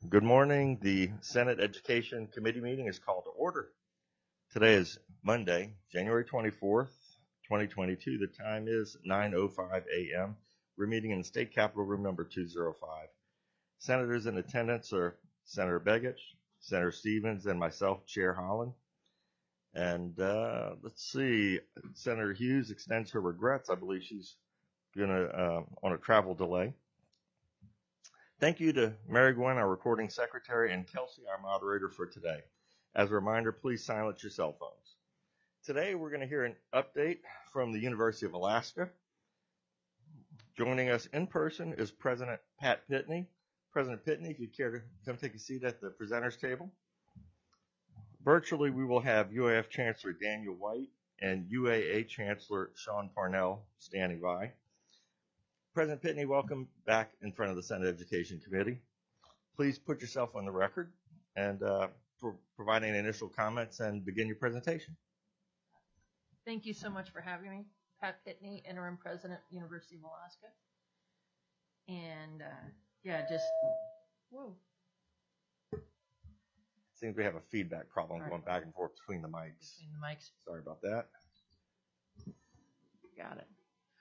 Good morning. The Senate Education Committee meeting is called to order. Today is Monday, January 24th, 2022. The time is 9:05 a.m. We're meeting in the State Capitol Room number 205. Senators in attendance are Senator Begich, Senator Stevens, and myself, Chair Holland. And let's see, Senator Hughes extends her regrets. I believe she's on a travel delay. Thank you to Mary Gwen, our recording secretary, and Kelsey, our moderator for today. As a reminder, please silence your cell phones. Today, we're going to hear an update from the University of Alaska. Joining us in person is President Pat Pitney. President Pitney, if you'd care to come take a seat at the presenters table. Virtually, we will have UAF Chancellor Daniel White and UAA Chancellor Sean Parnell standing by. President Pitney, welcome back in front of the Senate Education Committee. Please put yourself on the record and provide any initial comments and begin your presentation. Thank you so much for having me. Pat Pitney, Interim President, University of Alaska. And whoa. Seems we have a feedback problem going back and forth between the mics. Sorry about that. Got it.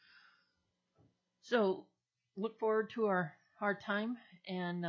So look forward to our time, and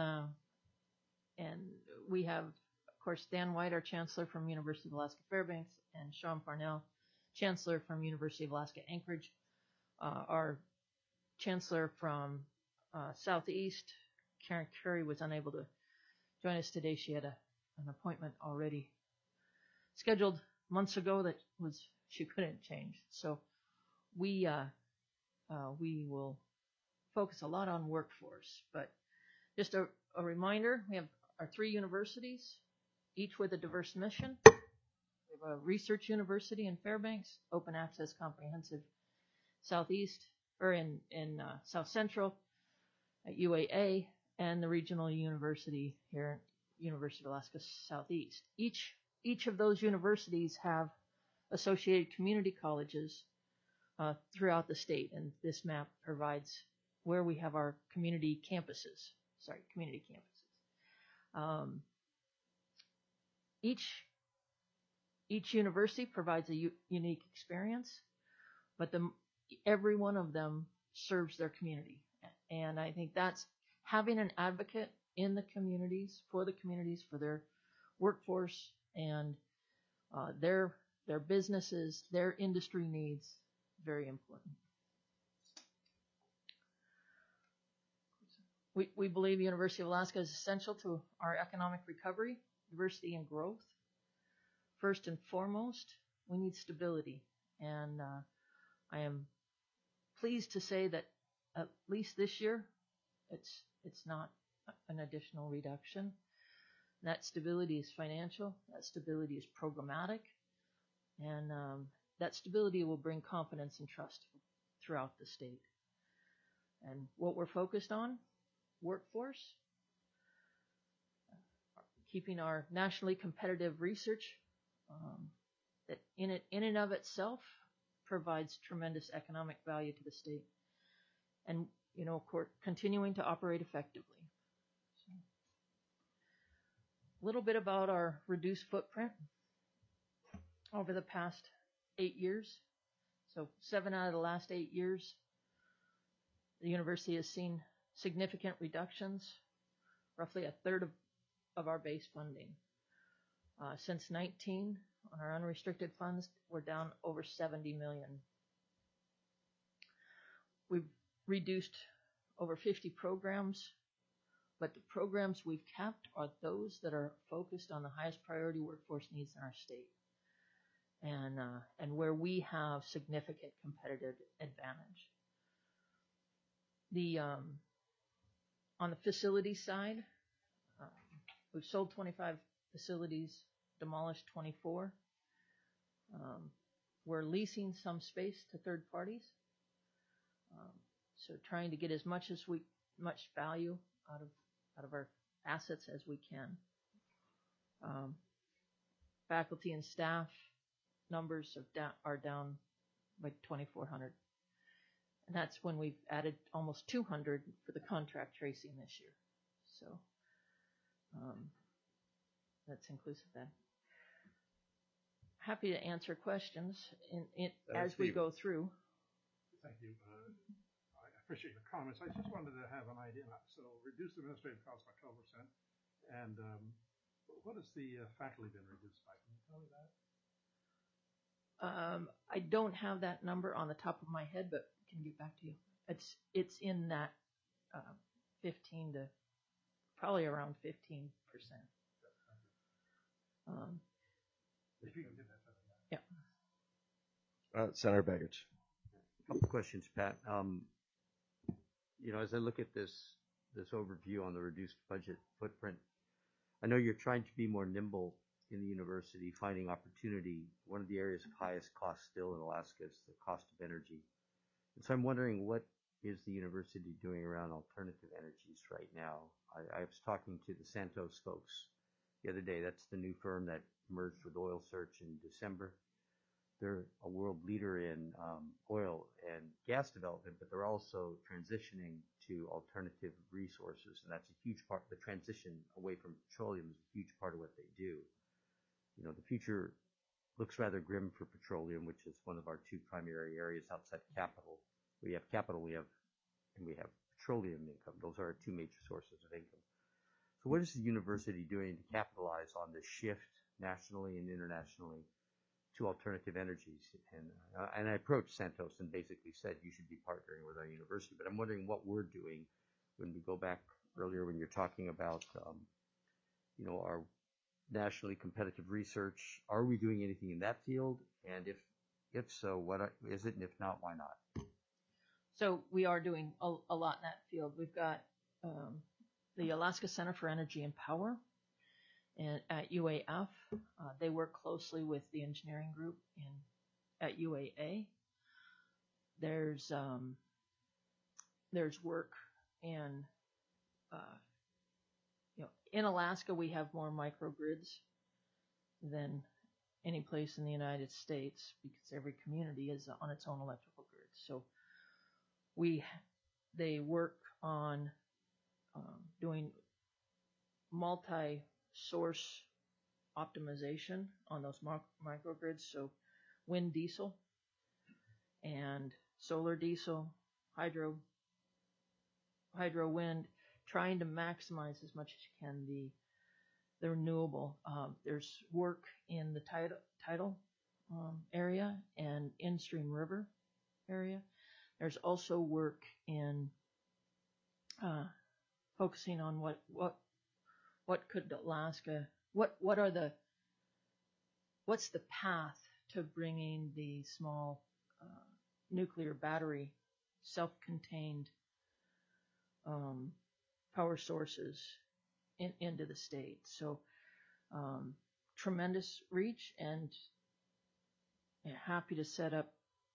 we have, of course, Dan White, our Chancellor from University of Alaska Fairbanks, and Sean Parnell, Chancellor from University of Alaska Anchorage. Our Chancellor from Southeast, Karen Curry, was unable to join us today. She had an appointment already scheduled months ago that she couldn't change. So we will focus a lot on workforce, but just a reminder, we have our 3 universities, each with a diverse mission. We have a research university in Fairbanks, open access comprehensive Southeast, or in South Central at UAA, and the regional university here at University of Alaska Southeast. Each of those universities have associated community colleges throughout the state, and this map provides where we have our community campuses. Each university provides a unique experience, but every one of them serves their community. And I think that's having an advocate in the communities, for their workforce and their businesses, their industry needs, very important. We believe University of Alaska is essential to our economic recovery, diversity, and growth. First and foremost, we need stability. And I am pleased to say that at least this year, it's not an additional reduction. That stability is financial. That stability is programmatic. And that stability will bring confidence and trust throughout the state. And what we're focused on, workforce, keeping our nationally competitive research that in and of itself provides tremendous economic value to the state, and continuing to operate effectively. So, a little bit about our reduced footprint over the past 8 years. So 7 out of the last 8 years, the university has seen significant reductions, roughly a third of our base funding. Since 19, on our unrestricted funds, we're down over $70 million. We've reduced over 50 programs, but the programs we've kept are those that are focused on the highest priority workforce needs in our state, and where we have significant competitive advantage. On the facility side, we've sold 25 facilities, demolished 24. We're leasing some space to third parties, so trying to get as much value out of our assets as we can. Faculty and staff numbers are down by 2,400. And that's when we've added almost 200 for the contract tracing this year. So That's inclusive then. Happy to answer questions as we Steve. go through. Thank you. I appreciate the comments. I just wanted to have an idea. So reduced administrative costs by 12%. And what has the faculty been reduced by? Can you tell me that? I don't have that number on the top of my head, but can get back to you. It's in that 15 to probably around 15%. If you can give that to me. Yeah. Senator Begich. A couple questions, Pat. As I look at this overview on the reduced budget footprint, I know you're trying to be more nimble in the university, finding opportunity. One of the areas of highest cost still in Alaska is the cost of energy. And so I'm wondering, what is the university doing around alternative energies right now? I was talking to the Santos folks the other day. That's the new firm that merged with Oil Search in December. They're a world leader in oil and gas development, but they're also transitioning to alternative resources, and that's a huge part. The transition away from petroleum is a huge part of what they do. The future looks rather grim for petroleum, which is one of our two primary areas outside capital. We have capital, we have petroleum income. Those are our two major sources of income. So what is the university doing to capitalize on the shift nationally and internationally to alternative energies? And I approached Santos and basically said, you should be partnering with our university. But I'm wondering what we're doing when we go back earlier when you're talking about, our nationally competitive research. Are we doing anything in that field? And if so, what is it? And if not, why not? So we are doing a lot in that field. We've got the Alaska Center for Energy and Power and at UAF. They work closely with the engineering group at UAA. There's work in in Alaska. We have more microgrids than any place in the United States because every community is on its own electrical grid. So they work on doing multi-source optimization on those microgrids. So wind diesel and solar diesel, hydro wind, trying to maximize as much as you can the renewable. There's work in the tidal area and in-stream river area. There's also work in focusing on what could Alaska, what's the path to bringing the small nuclear battery self-contained power sources into the state. So tremendous reach, and happy to set up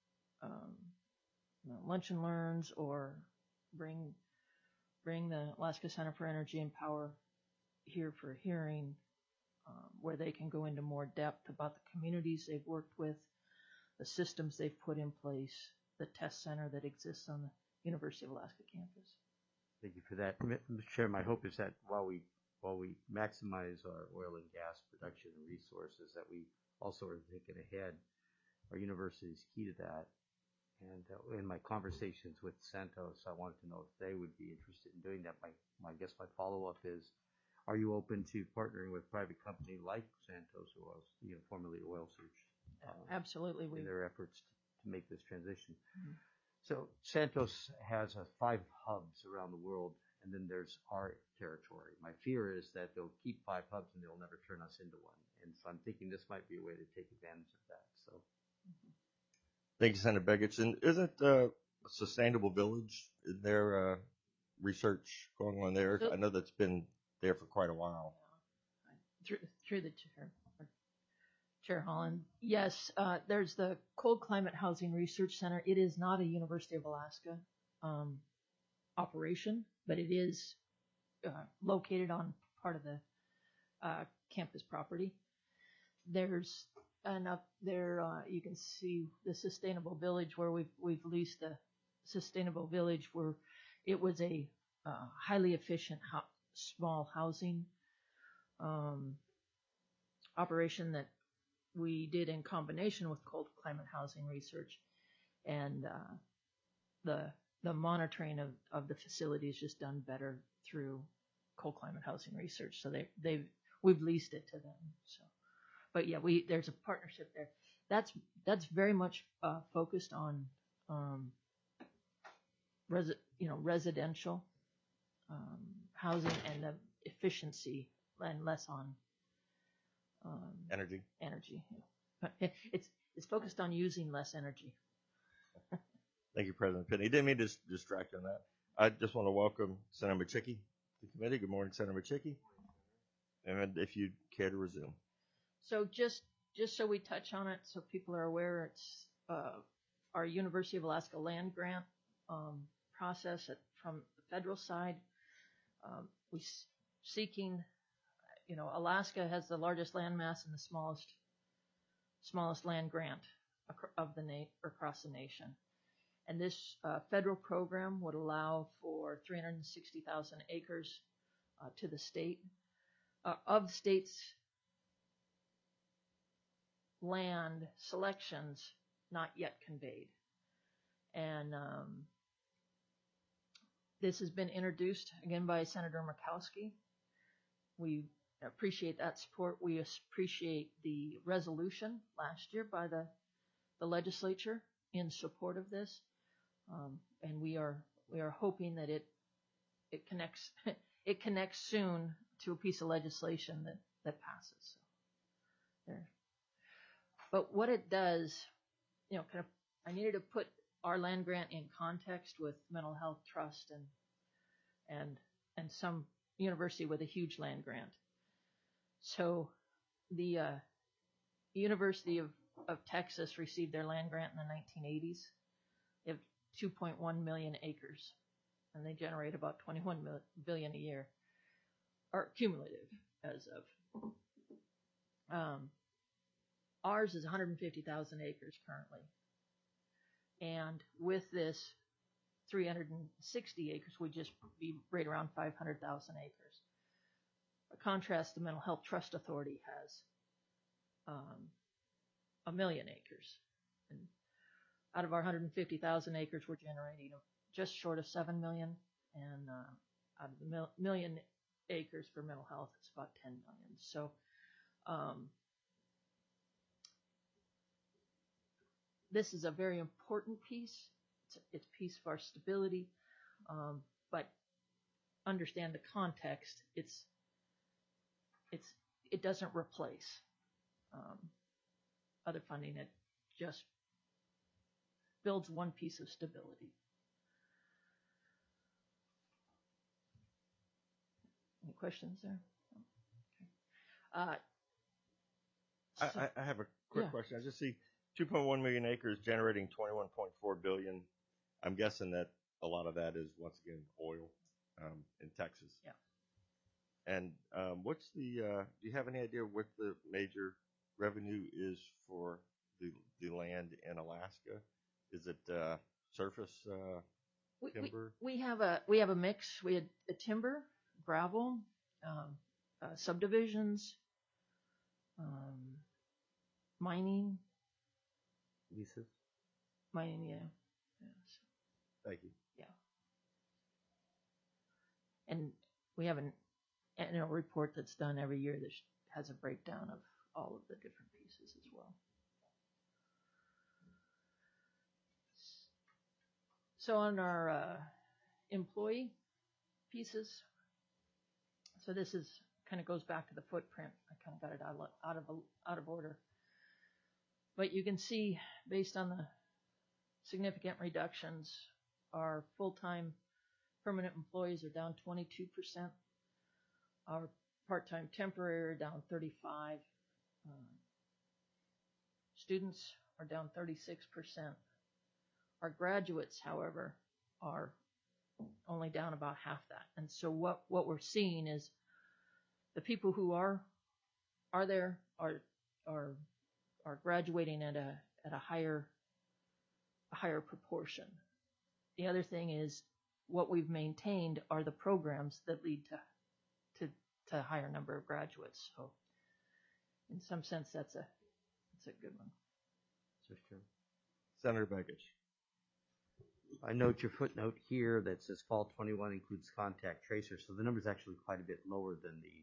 lunch and learns or bring the Alaska Center for Energy and Power here for a hearing where they can go into more depth about the communities they've worked with, the systems they've put in place, the test center that exists on the University of Alaska campus. Thank you for that. Mr. Chair, my hope is that while we maximize our oil and gas production and resources, that we also are thinking ahead. Our university is key to that. And in my conversations with Santos, I wanted to know if they would be interested in doing that. My follow-up is, are you open to partnering with a private company like Santos, who was formerly Oil Search? Absolutely. In their efforts to make this transition. Mm-hmm. So Santos has 5 hubs around the world, and then there's our territory. My fear is that they'll keep 5 hubs and they'll never turn us into one. And so I'm thinking this might be a way to take advantage of that. So. Thank you, Senator Begich. And isn't Sustainable Village, is there research going on there? I know that's been there for quite a while. Through the chair. Chair Holland. Yes, there's the Cold Climate Housing Research Center. It is not a University of Alaska operation, but it is located on part of the campus property. There's up there, you can see the Sustainable Village where we've leased the Sustainable Village, where it was a highly efficient small housing operation that we did in combination with cold climate housing research, and the monitoring of the facility is just done better through cold climate housing research. So we've leased it to them. So, but yeah, there's a partnership there. That's very much focused on residential housing and the efficiency, and less on Energy. It's focused on using less energy. Thank you, President Pitney. Didn't mean to distract you on that. I just want to welcome Senator Machicki to the committee. Good morning, Senator Machicki. And if you'd care to resume. So just so we touch on it, so people are aware, it's our University of Alaska land grant process from the federal side. We seeking, Alaska has the largest land mass and the smallest land grant across the nation. And this federal program would allow for 360,000 acres to the state. Of the state's land selections not yet conveyed. And this has been introduced again by Senator Murkowski. We appreciate that support. We appreciate the resolution last year by the legislature in support of this. And we are hoping that it connects soon to a piece of legislation that passes. So there. But what it does, I needed to put our land grant in context with Mental Health Trust and some university with a huge land grant. So the University of Texas received their land grant in the 1980s. They have 2.1 million acres, and they generate about 21 billion a year, or cumulative as of. Ours is 150,000 acres currently. And with this 360 acres, would just be right around 500,000 acres. By contrast, the Mental Health Trust Authority has 1 million acres. And out of our 150,000 acres, we're generating just short of 7 million. And out of the million acres for mental health, it's about 10 million. So this is a very important piece. It's a piece of our stability, but understand the context. It doesn't replace other funding. It just builds one piece of stability. Any questions there? Okay. I have a quick question. I just see 2.1 million acres generating 21.4 billion. I'm guessing that a lot of that is, once again, oil in Texas. Yeah. And what's do you have any idea what the major revenue is for the land in Alaska? Is it surface timber? We have a mix. We had the timber, gravel, subdivisions, mining. Leases? Mining, yeah. Thank you. Yeah. And we have an annual report that's done every year that has a breakdown of all of the different pieces as well. So on our employee pieces, so this is kind of goes back to the footprint. I kind of got it out of order. But you can see, based on the significant reductions, our full-time permanent employees are down 22%. Our part-time temporary are down 35%. Students are down 36%. Our graduates, however, are only down about half that. And so what we're seeing is the people who are there are graduating at a higher proportion. The other thing is what we've maintained are the programs that lead to to a higher number of graduates. So in some sense, that's a good one. So true. Senator Begich. I note your footnote here that says fall 21 includes contact tracers, so the number is actually quite a bit lower than the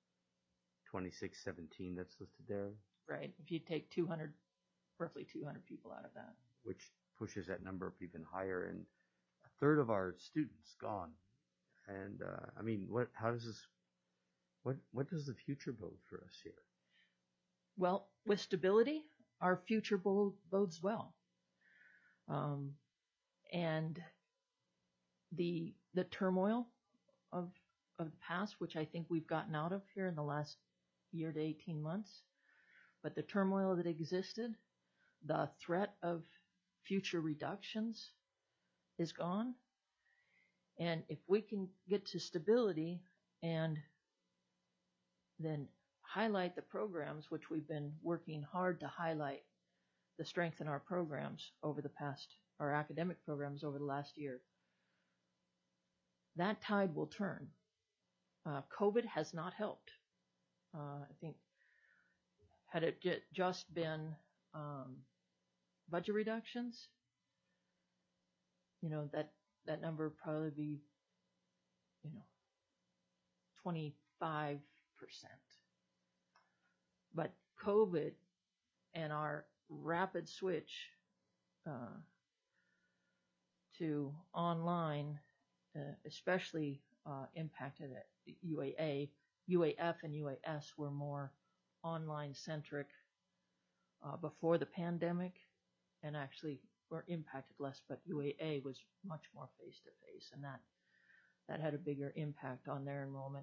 2617 that's listed there, Right. If you take roughly 200 people out of that. which pushes that number up even higher, and a third of our students gone. And I mean, what does the future bode for us here? Well, with stability, our future bodes well. And the turmoil of the past, which I think we've gotten out of here in the last year to 18 months, but the turmoil that existed, the threat of future reductions is gone. And if we can get to stability and then highlight the programs, which we've been working hard to highlight, the strength in our programs over the past, our academic programs over the last year, that tide will turn. COVID has not helped. I think had it just been budget reductions, that number would probably be, 25%. But COVID and our rapid switch to online, especially impacted at UAA. UAF and UAS were more online centric before the pandemic, and actually were impacted less, but UAA was much more face to face, and that had a bigger impact on their enrollment.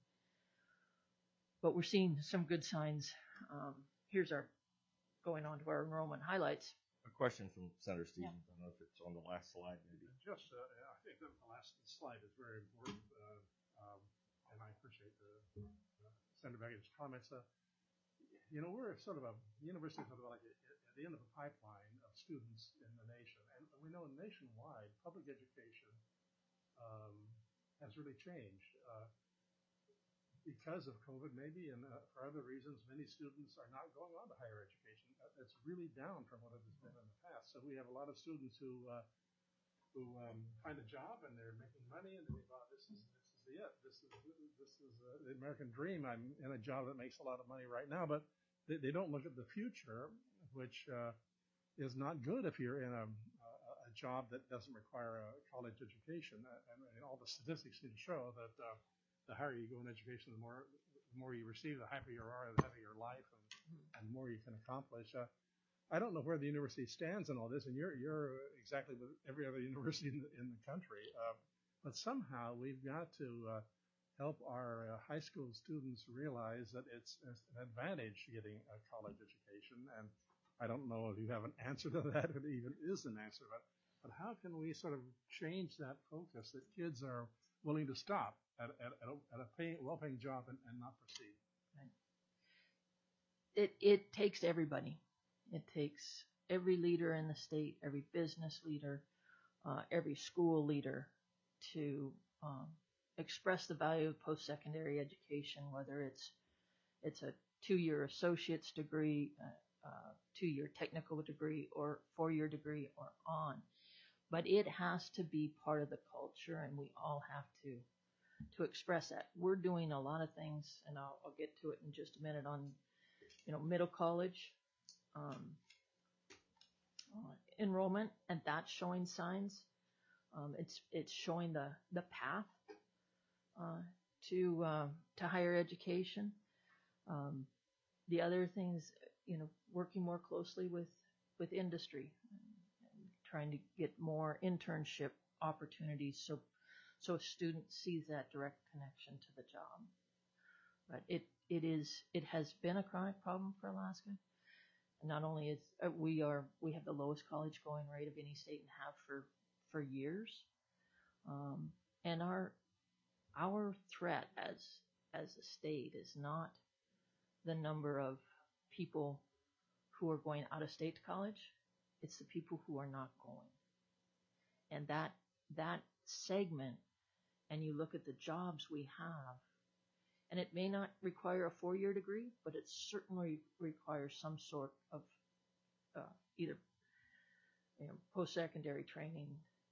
But we're seeing some good signs. Here's going on to our enrollment highlights. A question from Senator Stevens. I don't know if it's on the last slide, maybe. Just, I think that the last slide is very important, and I appreciate Senator Beggich's comments. We're sort of university sort of like at the end of a pipeline of students in the nation, and we know nationwide public education has really changed because of COVID, maybe, and for other reasons. Many students are not going on to higher education. It's really down from what it has been in the past. So we have a lot of students who find a job and they're making money, and they think, "Oh, this is it. This is the American dream. I'm in a job that makes a lot of money right now," but they don't look at the future, which is not good if you're in a job that doesn't require a college education. And all the statistics seem to show that the higher you go in education, the more you receive, the happier you are, the happier your life, and the more you can accomplish. I don't know where the university stands in all this, and you're exactly with every other university in the country. But somehow we've got to help our high school students realize that it's an advantage getting a college education. And I don't know if you have an answer to that, if it even is an answer, but how can we sort of change that focus that kids are willing to stop at a well-paying job and not proceed? Right. It takes everybody. It takes every leader in the state, every business leader, every school leader to express the value of post-secondary education, whether it's a 2-year associate's degree, 2-year technical degree, or 4-year degree, or on. But it has to be part of the culture, and we all have to express that. We're doing a lot of things, and I'll get to it in just a minute on, middle college enrollment, and that's showing signs. It's showing the path to higher education. The other things, working more closely with industry, and trying to get more internship opportunities, so a student sees that direct connection to the job. But it has been a chronic problem for Alaska. And not only is we have the lowest college going rate of any state and have for years. And our threat as a state is not the number of people who are going out of state to college. It's the people who are not going. And that segment, and you look at the jobs we have, And it may not require a 4-year degree, but it certainly requires some sort of either post-secondary training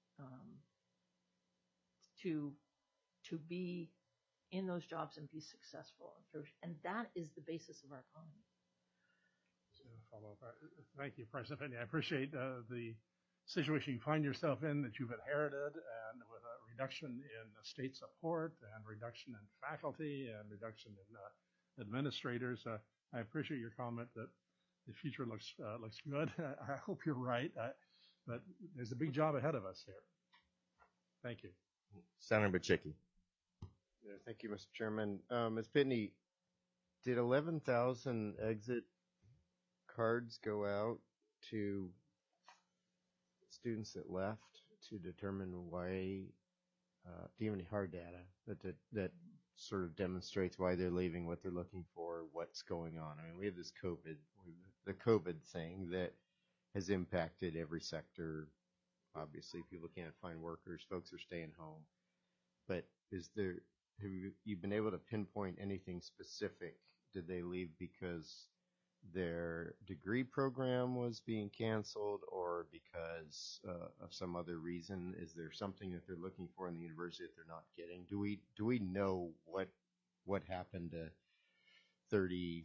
to be in those jobs and be successful. And that is the basis of our economy. Follow up. Thank you, President Pitney. I appreciate the situation you find yourself in, that you've inherited, and with a reduction in state support and reduction in faculty and reduction in administrators. I appreciate your comment that the future looks good. I hope you're right, but there's a big job ahead of us here. Thank you. Senator Bachicki. Yeah, thank you, Mr. Chairman. Ms. Pitney, did 11,000 exit cards go out to students that left to determine why? Do you have any hard data that sort of demonstrates why they're leaving, what they're looking for, what's going on? I mean, we have this the COVID thing that has impacted every sector. Obviously, people can't find workers, folks are staying home. But have you been able to pinpoint anything specific? Did they leave because their degree program was being canceled, or because of some other reason? Is there something that they're looking for in the university that they're not getting? Do we know what happened to 36%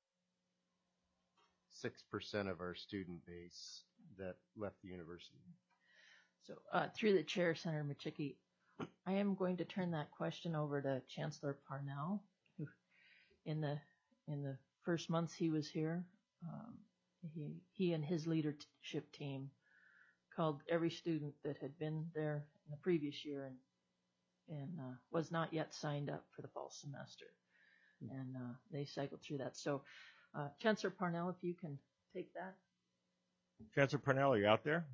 of our student base that left the university? So through the chair, Senator Bachicki, I am going to turn that question over to Chancellor Parnell, who in the first months he was here, he and his leadership team called every student that had been there in the previous year and was not yet signed up for the fall semester. And they cycled through that. So Chancellor Parnell, if you can take that. Chancellor Parnell, are you out there?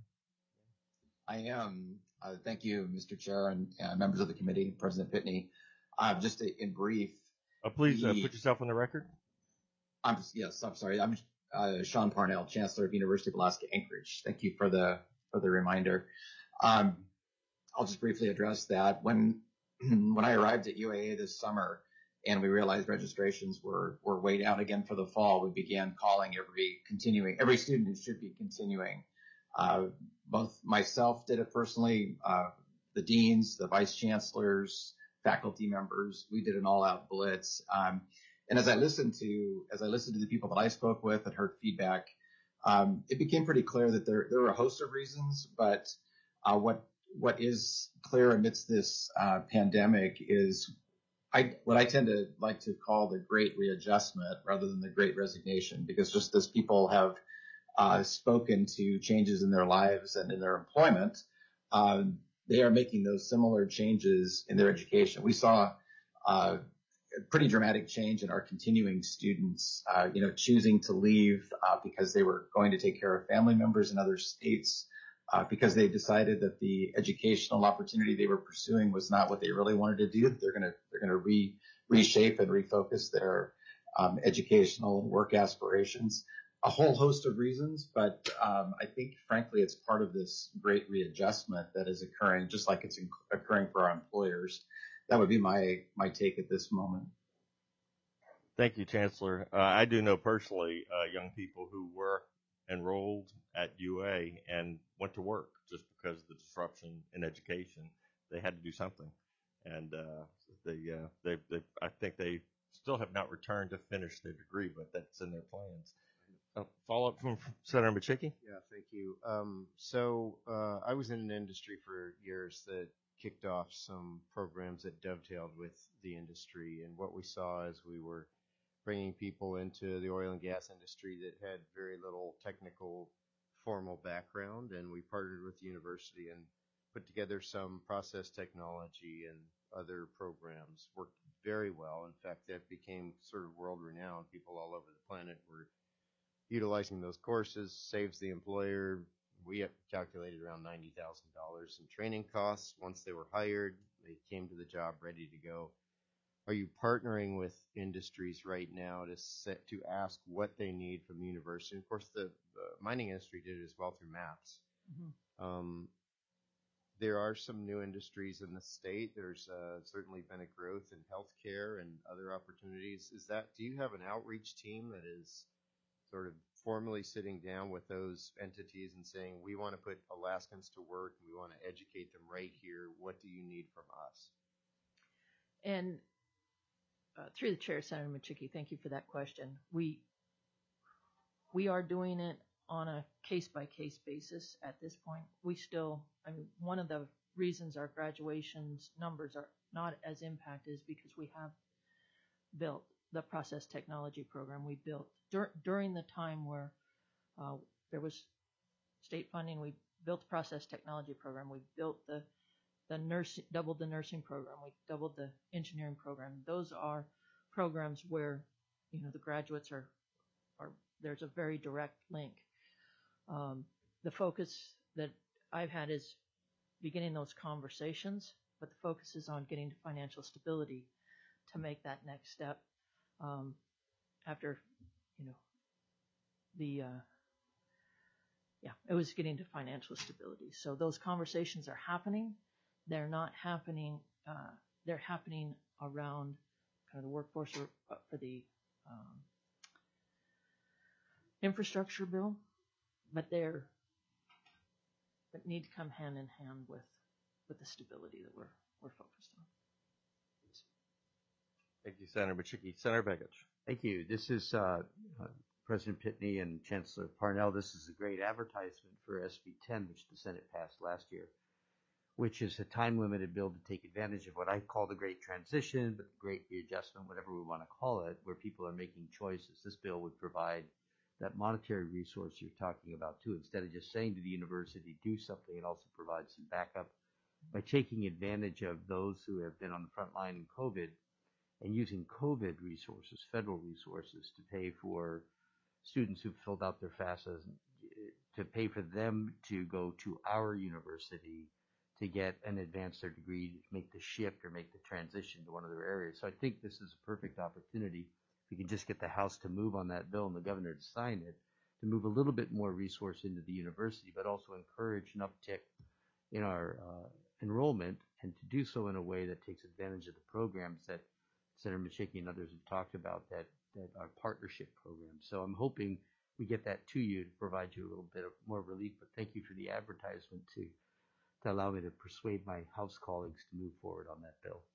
I am. Thank you, Mr. Chair and members of the committee, President Pitney. Just in brief. Please put yourself on the record. I'm sorry. I'm Sean Parnell, Chancellor of University of Alaska Anchorage. Thank you for the reminder. I'll just briefly address that. When I arrived at UAA this summer and we realized registrations were way down again for the fall, we began calling every student who should be continuing. Both myself did it personally, the deans, the vice chancellors, faculty members. We did an all-out blitz. And as I listened to the people that I spoke with and heard feedback, it became pretty clear that there were a host of reasons. But what is clear amidst this pandemic is what I tend to like to call the Great Readjustment rather than the Great Resignation, because just as people have spoken to changes in their lives and in their employment, they are making those similar changes in their education. We saw a pretty dramatic change in our continuing students, choosing to leave because they were going to take care of family members in other states, because they decided that the educational opportunity they were pursuing was not what they really wanted to do. They're going to reshape and refocus their educational and work aspirations. A whole host of reasons, but I think, frankly, it's part of this great readjustment that is occurring, just like it's occurring for our employers. That would be my take at this moment. Thank you, Chancellor. I do know personally young people who were enrolled at UA and went to work just because of the disruption in education. They had to do something, and I think they still have not returned to finish their degree, but that's in their plans. Follow up from Senator Bachicki? Yeah, thank you. So I was in an industry for years that kicked off some programs that dovetailed with the industry. And what we saw as we were bringing people into the oil and gas industry that had very little technical formal background. And we partnered with the university and put together some process technology and other programs. Worked very well. In fact, that became sort of world renowned. People all over the planet were utilizing those courses. Saves the employer. We calculated around $90,000 in training costs. Once they were hired, they came to the job ready to go. Are you partnering with industries right now to ask what they need from the university? Of course, the mining industry did it as well through MAPS. Mm-hmm. there are some new industries in the state. There's certainly been a growth in healthcare and other opportunities. Do you have an outreach team that is sort of formally sitting down with those entities and saying, we want to put Alaskans to work, we want to educate them right here, what do you need from us? And through the chair, Senator Machicki, thank you for that question. We are doing it on a case-by-case basis at this point. One of the reasons our graduations numbers are not as impacted is because we have built the process technology program. We built during the time where there was state funding. We built the process technology program. We built the doubled the nursing program. We doubled the engineering program. Those are programs where the graduates are there's a very direct link. The focus that I've had is beginning those conversations, but the focus is on getting to financial stability to make that next step. After, it was getting to financial stability. So those conversations are happening. They're not happening. They're happening around kind of the workforce for the infrastructure bill, but need to come hand in hand with the stability that we're focused on. Thank you, Senator Machicki. Senator Begich. Thank you. This is President Pitney and Chancellor Parnell. This is a great advertisement for SB 10, which the Senate passed last year, which is a time-limited bill to take advantage of what I call the Great Transition, but the Great Readjustment, whatever we want to call it, where people are making choices. This bill would provide that monetary resource you're talking about, too. Instead of just saying to the university, do something, it also provides some backup by taking advantage of those who have been on the front line in COVID and using COVID resources, federal resources, to pay for students who've filled out their FAFSA, to pay for them to go to our university to get and advance their degree, to make the shift or make the transition to one of their areas. So I think this is a perfect opportunity. If we can just get the House to move on that bill and the governor to sign it, to move a little bit more resource into the university, but also encourage an uptick in our enrollment, and to do so in a way that takes advantage of the programs that Senator Machicki and others have talked about, that are partnership programs. So I'm hoping we get that to you to provide you a little bit of more relief. But thank you for the advertisement to allow me to persuade my House colleagues to move forward on that bill.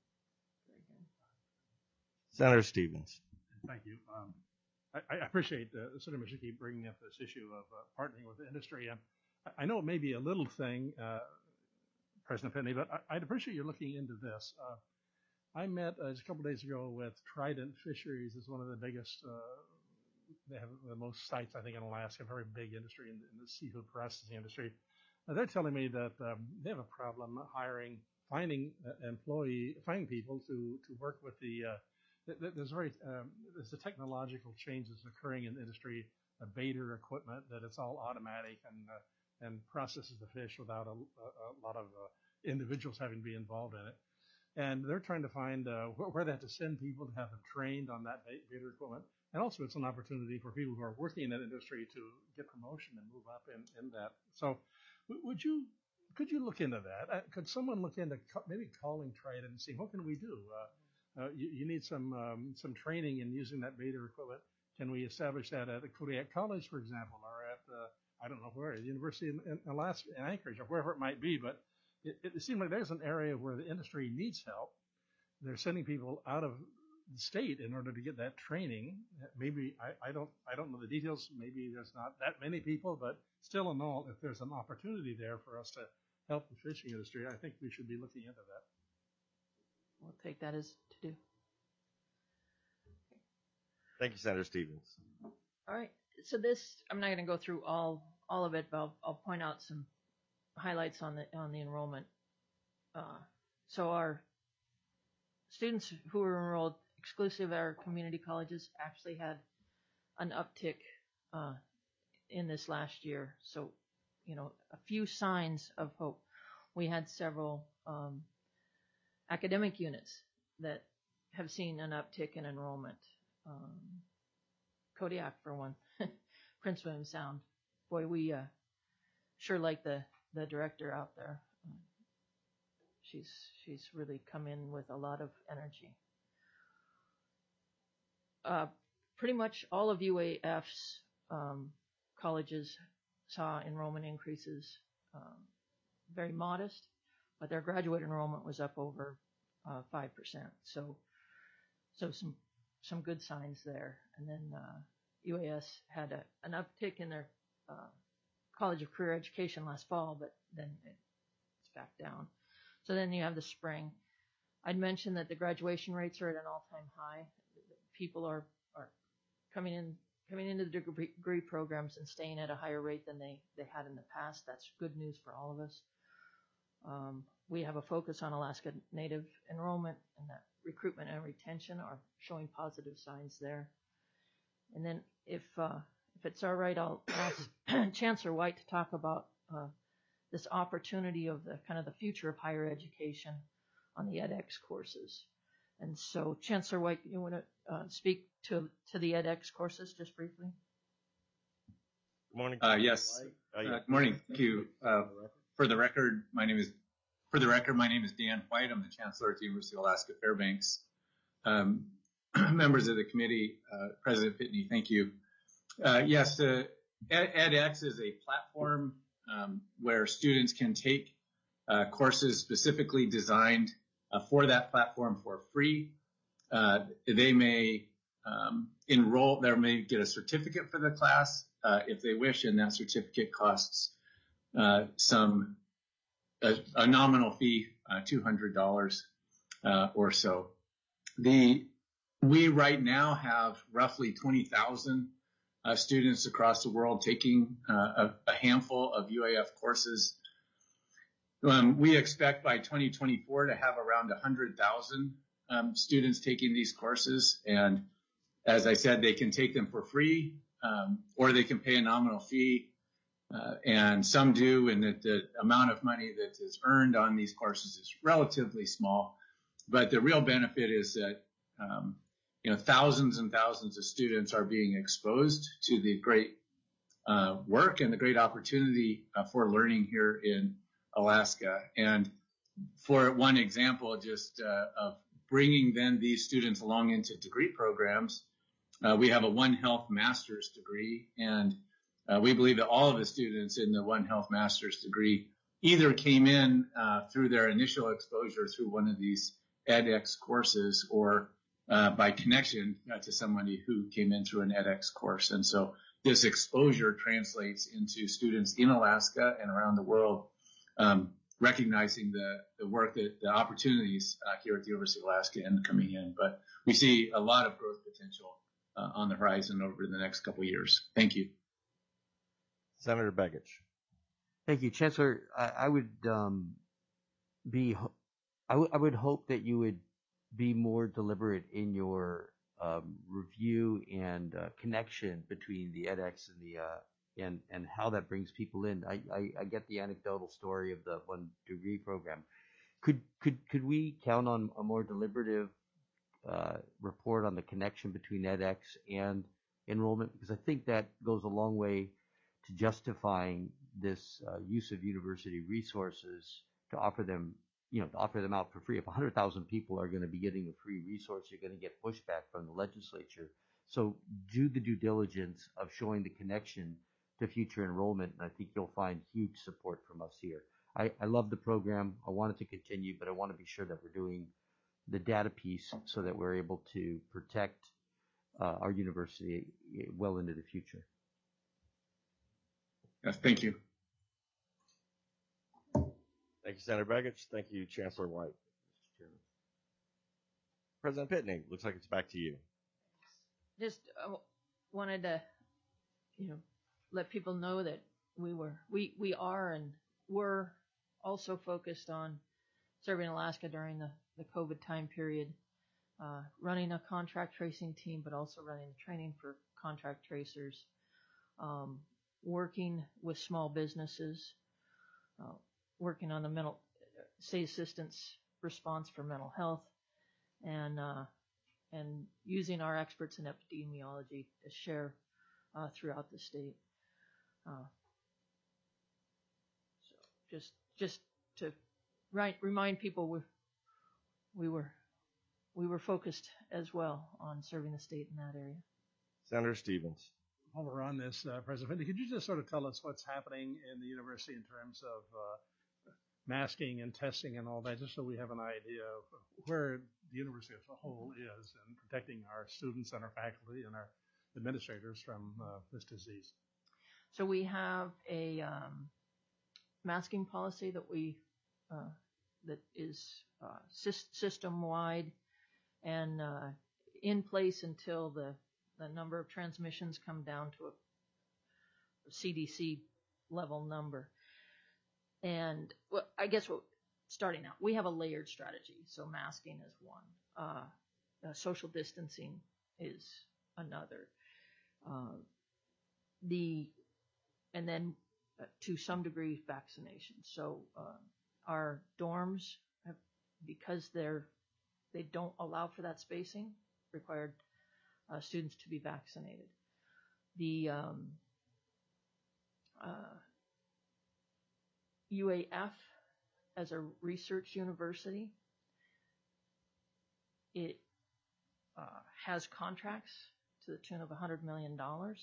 Senator Stevens. Thank you. I appreciate Senator Machicki bringing up this issue of partnering with the industry. I know it may be a little thing, President Pitney, but I'd appreciate you looking into this. I met just a couple days ago with Trident Fisheries. It's one of the biggest, they have the most sites, I think, in Alaska, very big industry in the seafood processing industry. They're telling me that they have a problem finding people to work with there's a technological change that's occurring in the industry, baiter equipment, that it's all automatic and processes the fish without a lot of individuals having to be involved in it. And they're trying to find where they have to send people to have them trained on that baiter equipment. And also it's an opportunity for people who are working in that industry to get promotion and move up in that. So could you look into that? Could someone look into maybe calling Trident and see what can we do? You need some training in using that baiter equipment. Can we establish that at Kodiak College, for example, or at I don't know where, the University in Alaska, in Anchorage, or wherever it might be, but it seems like there's an area where the industry needs help. They're sending people out of the state in order to get that training. Maybe I don't know the details. Maybe there's not that many people, but still in all, if there's an opportunity there for us to help the fishing industry, I think we should be looking into that. We'll take that as to do. Thank you, Senator Stevens. All right. So I'm not going to go through all of it, but I'll point out some highlights on the enrollment. So our students who were enrolled exclusive of our community colleges actually had an uptick in this last year. So, a few signs of hope. We had several academic units that have seen an uptick in enrollment. Kodiak, for one, Prince William Sound. Boy, we sure like the director out there, She's really come in with a lot of energy. Pretty much all of UAF's colleges saw enrollment increases, very modest, but their graduate enrollment was up over 5%. So some good signs there. And then UAS had an uptick in their College of Career Education last fall, but then it's back down. So then you have the spring. I'd mentioned that the graduation rates are at an all-time high. People are coming into the degree programs and staying at a higher rate than they had in the past. That's good news for all of us. We have a focus on Alaska Native enrollment, and that recruitment and retention are showing positive signs there. And then if it's all right, I'll ask Chancellor White to talk about this opportunity of the kind of the future of higher education on the edX courses. And so, Chancellor White, you want to speak to the edX courses just briefly? Good morning. Yes. Good morning. Thank you. For the record, my name is Dan White. I'm the Chancellor at the University of Alaska Fairbanks. Members of the committee, President Pitney, thank you. Yes, edX is a platform where students can take courses specifically designed for that platform for free. They may enroll, they may get a certificate for the class if they wish, and that certificate costs a nominal fee, $200 or so. We right now have roughly 20,000 students across the world taking a handful of UAF courses. We expect by 2024 to have around 100,000 students taking these courses. And as I said, they can take them for free or they can pay a nominal fee. And some do, and the amount of money that is earned on these courses is relatively small. But the real benefit is that thousands and thousands of students are being exposed to the great work and the great opportunity for learning here in Alaska. And for one example, just of bringing then these students along into degree programs, we have a One Health Master's degree, and we believe that all of the students in the One Health Master's degree either came in through their initial exposure through one of these edX courses or by connection to somebody who came in through an edX course. And so this exposure translates into students in Alaska and around the world recognizing the work, the opportunities here at the University of Alaska and coming in. But we see a lot of growth potential on the horizon over the next couple of years. Thank you. Senator Begich. Thank you, Chancellor. I would hope that you would be more deliberate in your review and connection between the edX and the and how that brings people in. I get the anecdotal story of the one degree program. Could we count on a more deliberative report on the connection between edX and enrollment? Because I think that goes a long way to justifying this use of university resources to offer them out for free. If 100,000 people are going to be getting a free resource, you're going to get pushback from the legislature. So do the due diligence of showing the connection to future enrollment, and I think you'll find huge support from us here. I love the program. I want it to continue, but I want to be sure that we're doing the data piece so that we're able to protect our university well into the future. Yes, thank you. Thank you, Senator Begich. Thank you, Chancellor White. President Pitney, looks like it's back to you. Just wanted to, let people know that we are and were also focused on serving Alaska during the COVID time period, running a contract tracing team, but also running training for contract tracers, working with small businesses, working on the state assistance response for mental health, and using our experts in epidemiology to share throughout the state. So just to remind people we were focused as well on serving the state in that area. Senator Stevens. While we're on this, President Finley, could you just sort of tell us what's happening in the university in terms of masking and testing and all that, just so we have an idea of where the university as a whole is in protecting our students and our faculty and our administrators from this disease? So we have a masking policy that that is system-wide and in place until the number of transmissions come down to a CDC level number. And I guess starting out, we have a layered strategy. So masking is one, social distancing is another, and then to some degree vaccination. So our dorms, because they don't allow for that spacing, required students to be vaccinated. The UAF, as a research university, it has contracts to the tune of $100 million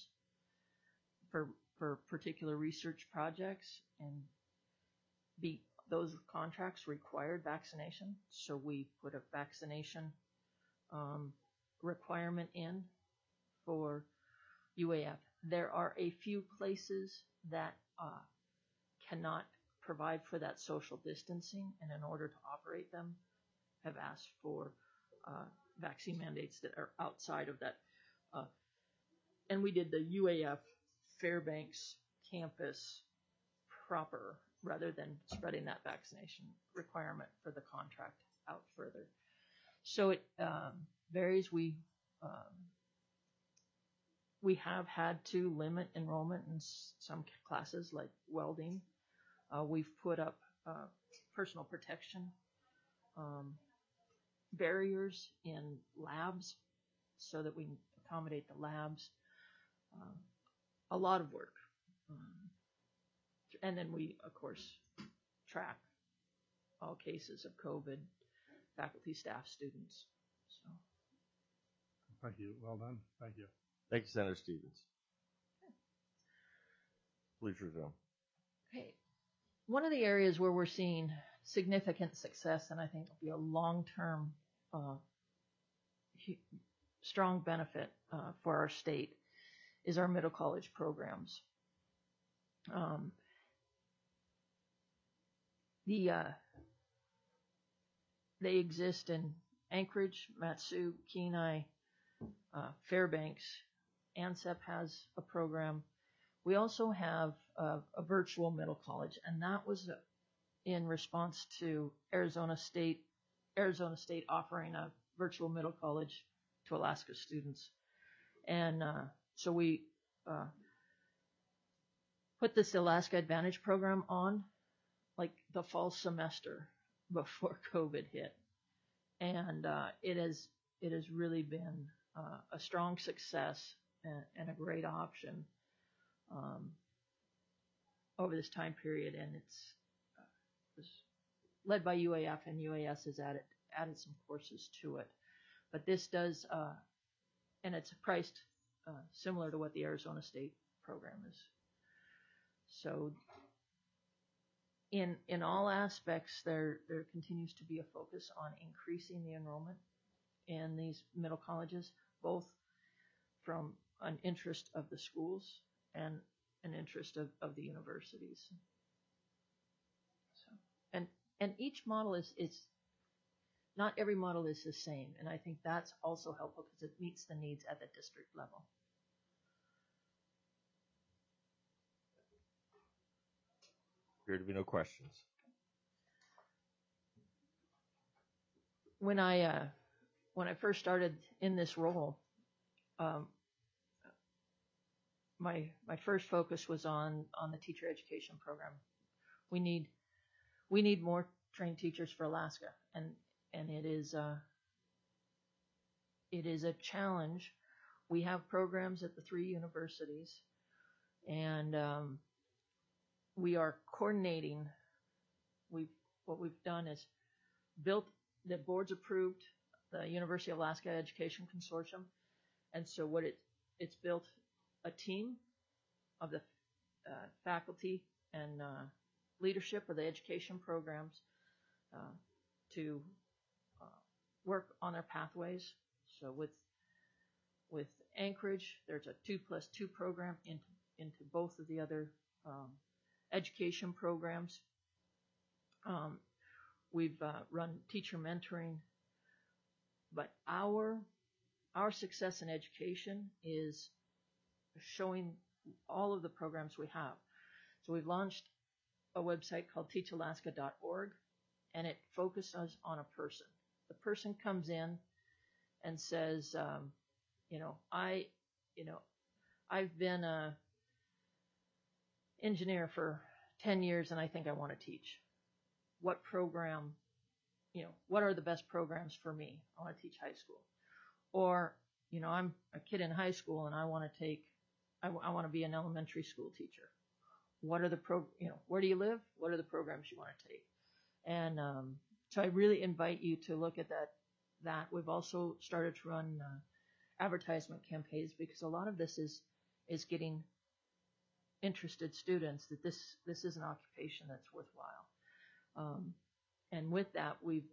for particular research projects, and those contracts required vaccination, so we put a vaccination requirement in for UAF. There are a few places that cannot provide for that social distancing, and in order to operate them, have asked for vaccine mandates that are outside of that. And we did the UAF Fairbanks campus proper, rather than spreading that vaccination requirement for the contract out further. So it varies. We have had to limit enrollment in some classes like welding. We've put up personal protection barriers in labs so that we can accommodate the labs. A lot of work. And then we, of course, track all cases of COVID, faculty, staff, students. So. Thank you. Well done. Thank you. Thank you, Senator Stevens. Please resume. Okay. One of the areas where we're seeing significant success, and I think will be a long-term strong benefit for our state, is our middle college programs. They exist in Anchorage, Mat-Su, Kenai, Fairbanks. ANSEP has a program. We also have a virtual middle college, and that was in response to Arizona State offering a virtual middle college to Alaska students. And so we put this Alaska Advantage program on like the fall semester before COVID hit. And it has really been a strong success and a great option over this time period. And it was led by UAF, and UAS has added some courses to it. But this does, and it's priced similar to what the Arizona State program is. So in all aspects, there continues to be a focus on increasing the enrollment in these middle colleges, both from an interest of the schools and an interest of the universities. So, and each model is not every model is the same, and I think that's also helpful because it meets the needs at the district level. Appear to be no questions. When I first started in this role, my first focus was on the teacher education program. We need more trained teachers for Alaska, and it is a challenge. We have programs at the 3 universities, and we are coordinating. what we've done is built the board's approved the University of Alaska Education Consortium, and so it's built a team of the faculty and leadership of the education programs to work on their pathways. So with Anchorage, there's a 2+2 program into both of the other education programs. We've run teacher mentoring, but our success in education is showing all of the programs we have. So we've launched a website called teachalaska.org, and it focuses on a person. The person comes in and says, I've been a engineer for 10 years and I think I want to teach. What program, what are the best programs for me? I want to teach high school. Or, I'm a kid in high school and I want to be an elementary school teacher. What are the where do you live? What are the programs you want to take? And so I really invite you to look at that. We've also started to run advertisement campaigns because a lot of this is getting interested students that this is an occupation that's worthwhile. And with that, we've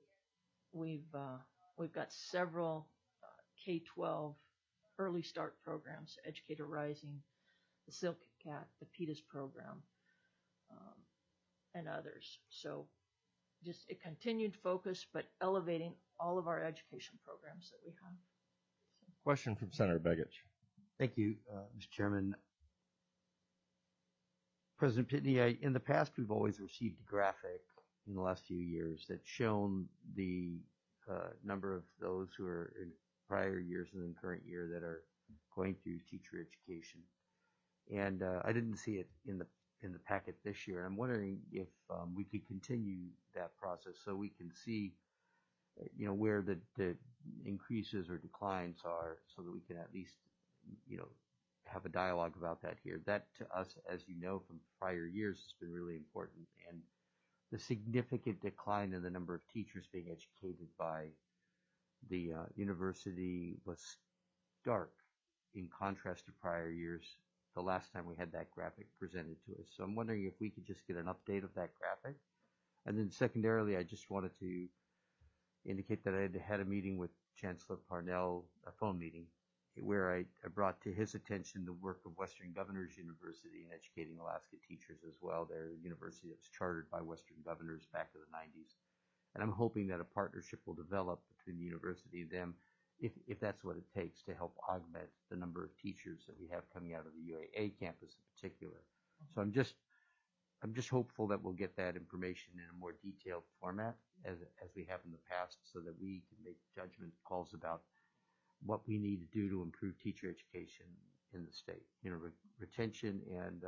got several K-12 early start programs, Educator Rising, the Silk Cat, the PETAS program, and others. So just a continued focus, but elevating all of our education programs that we have. Question from Senator Begich. Thank you, Mr. Chairman. President Pitney, in the past, we've always received a graphic in the last few years that's shown the number of those who are in prior years and in current year that are going through teacher education. And I didn't see it in the packet this year. I'm wondering if we could continue that process so we can see, where the increases or declines are, so that we can at least, have a dialogue about that here. That to us, as you know from prior years, has been really important. And the significant decline in the number of teachers being educated by the university was stark in contrast to prior years, the last time we had that graphic presented to us. So I'm wondering if we could just get an update of that graphic. And then secondarily, I just wanted to indicate that I had a meeting with Chancellor Parnell, a phone meeting, where I brought to his attention the work of Western Governors University in educating Alaska teachers as well. They're a university that was chartered by Western Governors back in the 90s. And I'm hoping that a partnership will develop between the university and them, if that's what it takes, to help augment the number of teachers that we have coming out of the UAA campus in particular. So I'm just hopeful that we'll get that information in a more detailed format as we have in the past, so that we can make judgment calls about what we need to do to improve teacher education in the state. Retention and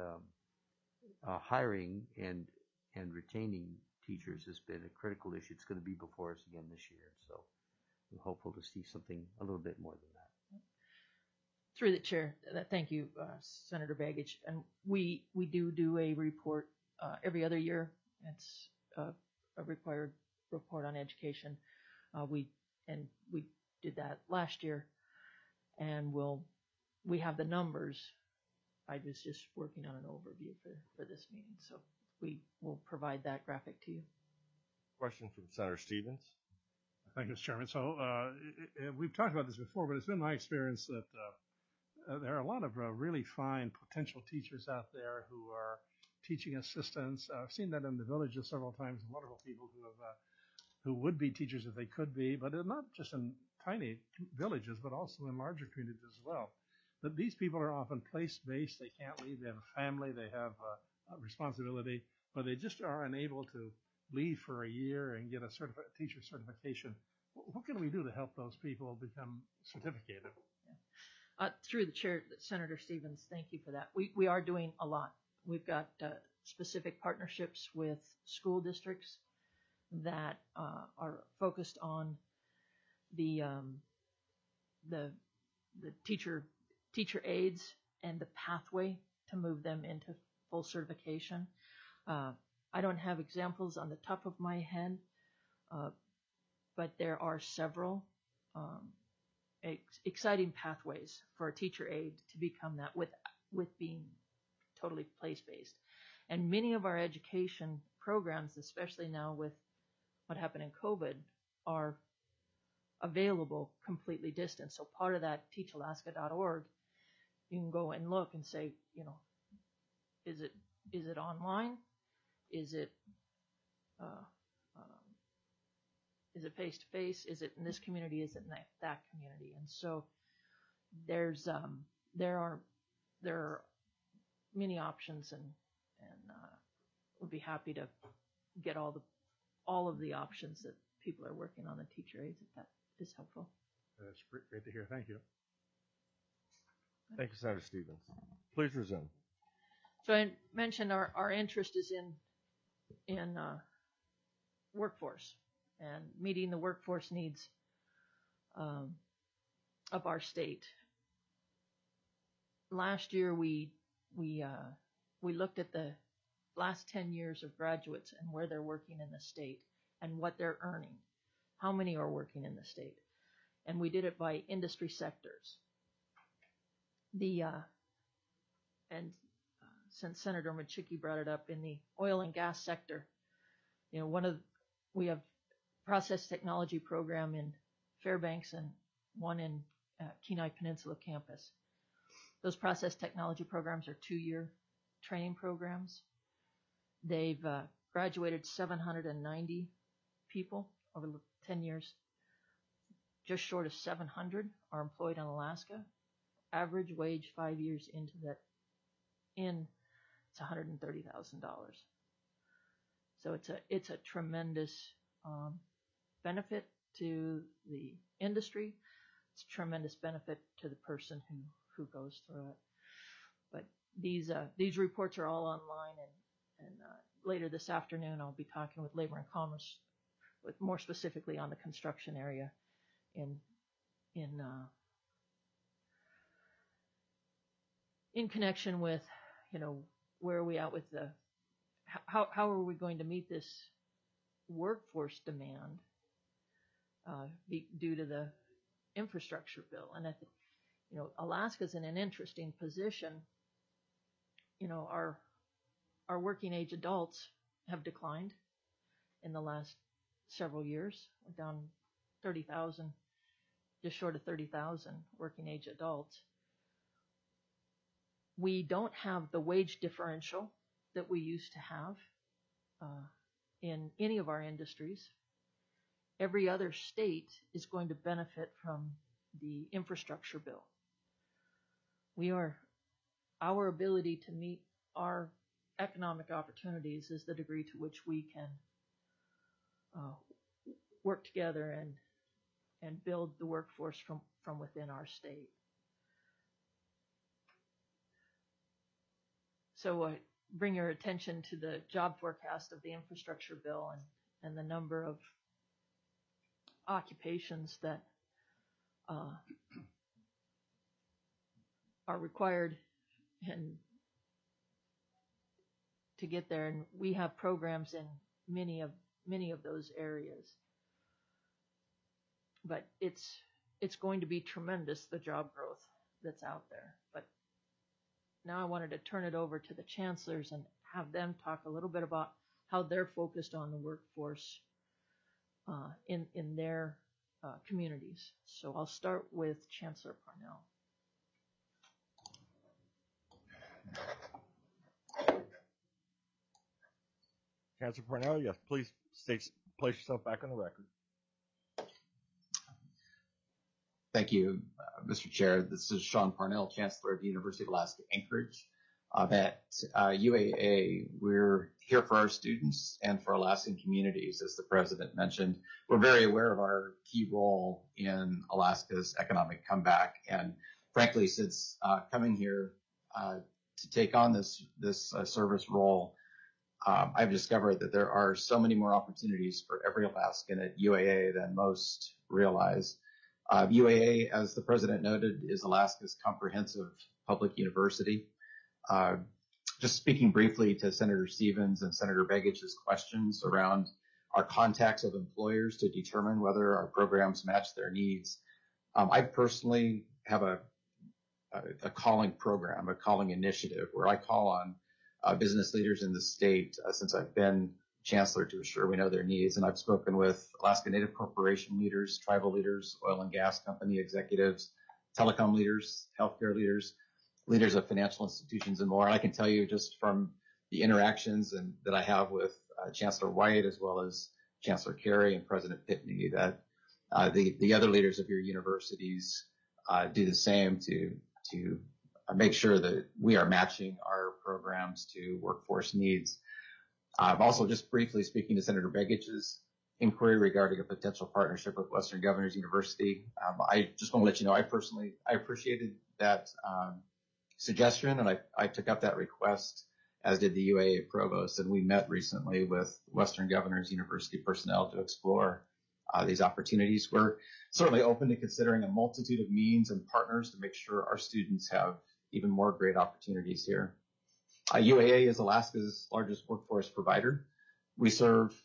hiring and retaining teachers has been a critical issue. It's going to be before us again this year. So I'm hopeful to see something a little bit more than that. Through the chair, thank you, Senator Begich. And we do a report every other year. It's a required report on education. We did that last year, and we have the numbers. I was just working on an overview for this meeting, so we will provide that graphic to you. Question from Senator Stevens. Thank you, Mr. Chairman. So we've talked about this before, but it's been my experience that there are a lot of really fine potential teachers out there who are teaching assistants. I've seen that in the villages several times. Wonderful people who would be teachers if they could be, but not just in tiny villages, but also in larger communities as well. But these people are often place-based. They can't leave. They have a family. They have a responsibility, but they just are unable to leave for a year and get a teacher certification. What can we do to help those people become certificated? Through the chair, Senator Stevens, thank you for that. We are doing a lot. We've got specific partnerships with school districts that are focused on the teacher aides and the pathway to move them into full certification. I don't have examples on the top of my head, but there are several exciting pathways for a teacher aide to become that with being totally place-based. And many of our education programs, especially now with what happened in COVID, are available completely distant. So part of that teachalaska.org, you can go and look and say, you know, is it online? Is it face to face? Is it in this community? Is it in that community? And so there are many options, and we'll be happy to get all of the options that people are working on the teacher aides, if that is helpful. That's great to hear. Thank you. Thank you, Senator Stevens. Please resume. So I mentioned our interest is in workforce and meeting the workforce needs of our state. Last year we looked at the last 10 years of graduates and where they're working in the state and what they're earning, how many are working in the state, and we did it by industry sectors. Since Senator Machicki brought it up, in the oil and gas sector, you know, we have process technology program in Fairbanks and one in Kenai Peninsula campus. Those process technology programs are 2-year training programs. They've graduated 790 people over 10 years. Just short of 700 are employed in Alaska. Average wage 5 years into that it's $130,000. So it's a tremendous benefit to the industry. It's a tremendous benefit to the person who goes through it. But these reports are all online, and later this afternoon I'll be talking with Labor and Commerce, with more specifically on the construction area in connection with, you know, where are we at with how are we going to meet this workforce demand due to the infrastructure bill. And I think, you know, Alaska's in an interesting position. You know, our working age adults have declined in the last several years. We're down 30,000, just short of 30,000 working age adults. We don't have the wage differential that we used to have in any of our industries. Every other state is going to benefit from the infrastructure bill. Our ability to meet our economic opportunities is the degree to which we can work together and build the workforce from within our state. So bring your attention to the job forecast of the infrastructure bill and the number of occupations that are required and to get there. And we have programs in many of those areas. But it's going to be tremendous, the job growth that's out there. But now I wanted to turn it over to the chancellors and have them talk a little bit about how they're focused on the workforce in their communities. So I'll start with Chancellor Parnell. Chancellor Parnell, yes, please place yourself back on the record. Thank you, Mr. Chair. This is Sean Parnell, Chancellor of the University of Alaska Anchorage. At UAA, we're here for our students and for Alaskan communities, as the President mentioned. We're very aware of our key role in Alaska's economic comeback. And frankly, since coming here to take on this service role, I've discovered that there are so many more opportunities for every Alaskan at UAA than most realize. UAA, as the President noted, is Alaska's comprehensive public university. just speaking briefly to Senator Stevens and Senator Begich's questions around our contacts of employers to determine whether our programs match their needs. I personally have a calling program, a calling initiative where I call on business leaders in the state since I've been chancellor to assure we know their needs. And I've spoken with Alaska Native Corporation leaders, tribal leaders, oil and gas company executives, telecom leaders, healthcare leaders, leaders of financial institutions, and more. And I can tell you just from the interactions that I have with Chancellor White as well as Chancellor Carey and President Pitney that the other leaders of your universities do the same to make sure that we are matching our programs to workforce needs. I'm also just briefly speaking to Senator Begich's inquiry regarding a potential partnership with Western Governors University. I just want to let you know I appreciated that suggestion, and I took up that request, as did the UAA provost, and we met recently with Western Governors University personnel to explore these opportunities. We're certainly open to considering a multitude of means and partners to make sure our students have even more great opportunities here. UAA is Alaska's largest workforce provider. We serve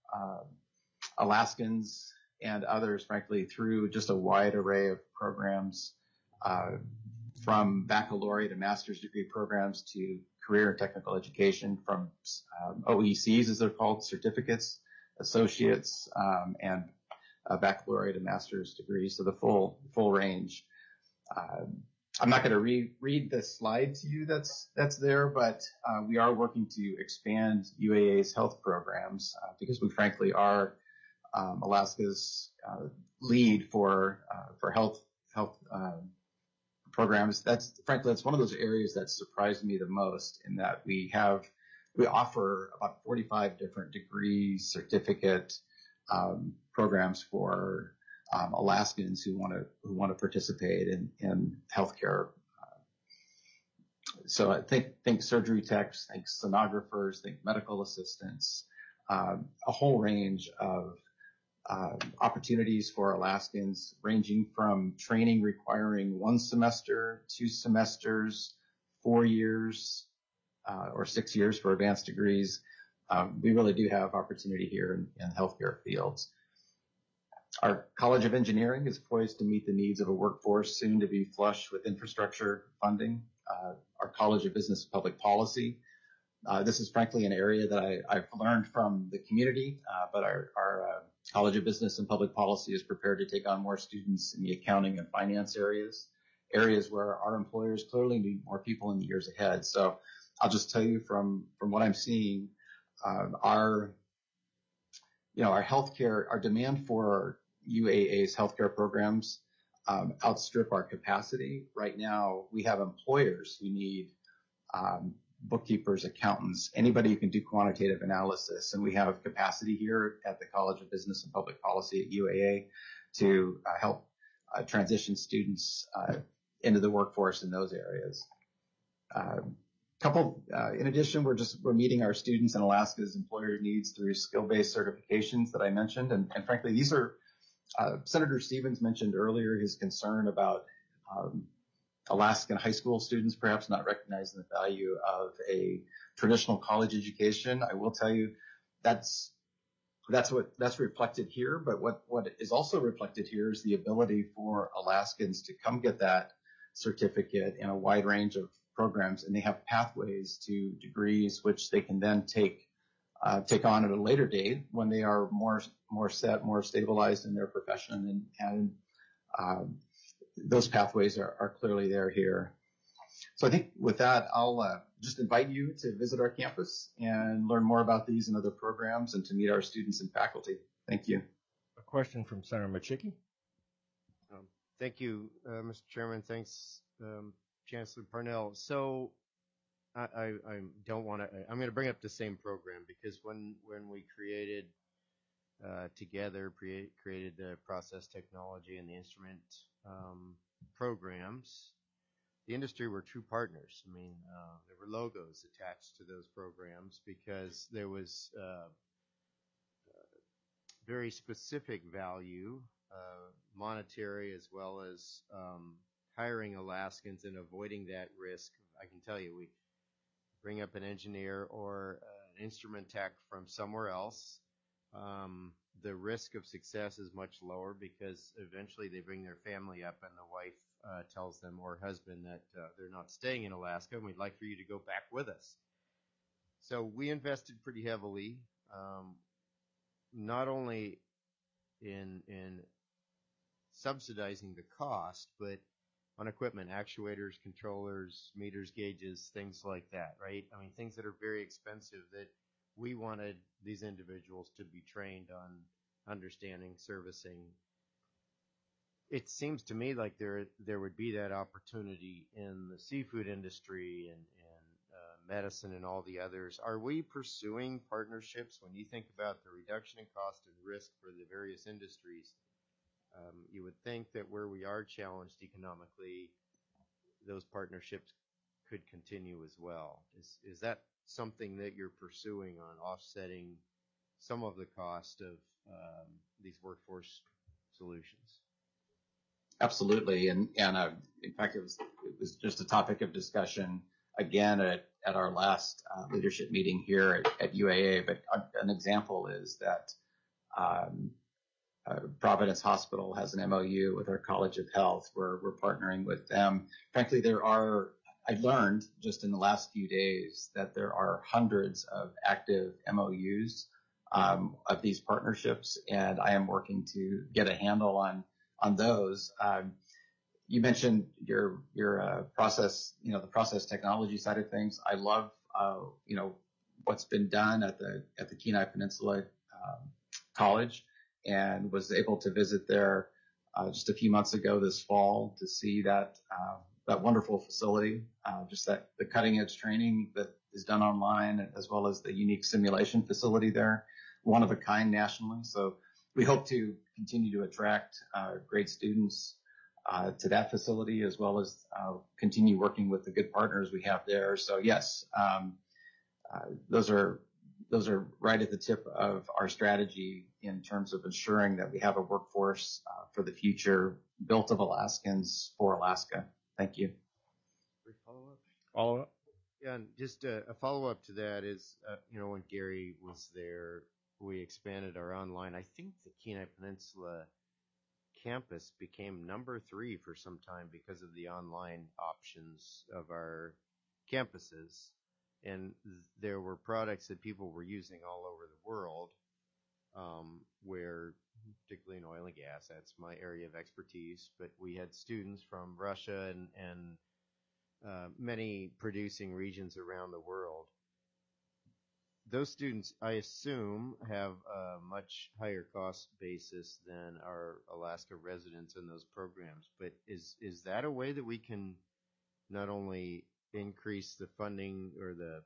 Alaskans and others, frankly, through just a wide array of programs, from baccalaureate and master's degree programs to career and technical education, from OECs, as they're called, certificates, associates, and baccalaureate and master's degrees, so the full range. I'm not going to read the slide to you that's there, but we are working to expand UAA's health programs because we frankly are Alaska's lead for health programs. That's one of those areas that surprised me the most, in that we offer about 45 different degree certificate programs for Alaskans who want to participate in healthcare. So I think surgery techs, think sonographers, think medical assistants, a whole range of opportunities for Alaskans, ranging from training requiring 1 semester, 2 semesters, 4 years, or 6 years for advanced degrees. We really do have opportunity here in healthcare fields. Our College of Engineering is poised to meet the needs of a workforce soon to be flush with infrastructure funding. Our College of Business and Public Policy. This is frankly an area that I've learned from the community, but our College of Business and Public Policy is prepared to take on more students in the accounting and finance areas where our employers clearly need more people in the years ahead. So I'll just tell you from what I'm seeing, our healthcare, our demand for UAA's healthcare programs outstrip our capacity. Right now, we have employers who need bookkeepers, accountants, anybody who can do quantitative analysis, and we have capacity here at the College of Business and Public Policy at UAA to help transition students into the workforce in those areas. In addition, we're meeting our students and Alaska's employer needs through skill-based certifications that I mentioned, and frankly, these are Senator Stevens mentioned earlier his concern about Alaskan high school students perhaps not recognizing the value of a traditional college education. I will tell you that's reflected here, but what is also reflected here is the ability for Alaskans to come get that certificate in a wide range of programs, and they have pathways to degrees which they can then take on at a later date when they are more set, more stabilized in their profession, and those pathways are clearly there here. So I think with that, I'll just invite you to visit our campus and learn more about these and other programs, and to meet our students and faculty. Thank you. A question from Senator Machicki. Thank you, Mr. Chairman. Thanks, Chancellor Parnell. So I don't want to. I'm going to bring up the same program because when we created created the process technology and the instrument programs, the industry were true partners. I mean, there were logos attached to those programs because there was very specific value, monetary as well as hiring Alaskans and avoiding that risk. I can tell you, bring up an engineer or an instrument tech from somewhere else, the risk of success is much lower because eventually they bring their family up and the wife tells them, or husband, that they're not staying in Alaska and we'd like for you to go back with us. So we invested pretty heavily, not only in subsidizing the cost, but on equipment, actuators, controllers, meters, gauges, things like that, right? I mean, things that are very expensive that we wanted these individuals to be trained on understanding, servicing. It seems to me like there would be that opportunity in the seafood industry and medicine and all the others. Are we pursuing partnerships when you think about the reduction in cost and risk for the various industries? You would think that where we are challenged economically, those partnerships could continue as well. Is that something that you're pursuing on offsetting some of the cost of these workforce solutions? Absolutely, and in fact, it was just a topic of discussion again at our last leadership meeting here at UAA. But an example is that Providence Hospital has an MOU with our College of Health where we're partnering with them. Frankly, I learned just in the last few days that there are hundreds of active MOUs of these partnerships, and I am working to get a handle on those. You mentioned your process, the process technology side of things. I love, what's been done at the Kenai Peninsula College, and was able to visit there just a few months ago this fall to see that wonderful facility, just that the cutting edge training that is done online, as well as the unique simulation facility there, one of a kind nationally. So we hope to continue to attract great students to that facility, as well as continue working with the good partners we have there. So yes, those are right at the tip of our strategy in terms of ensuring that we have a workforce for the future built of Alaskans for Alaska. Thank you. Follow up? Yeah, and just a follow-up to that is, when Gary was there, we expanded our online. I think the Kenai Peninsula campus became number 3 for some time because of the online options of our campuses. And there were products that people were using all over the world, where, particularly in oil and gas, that's my area of expertise, but we had students from Russia and many producing regions around the world. Those students, I assume, have a much higher cost basis than our Alaska residents in those programs. But is that a way that we can not only increase the funding or the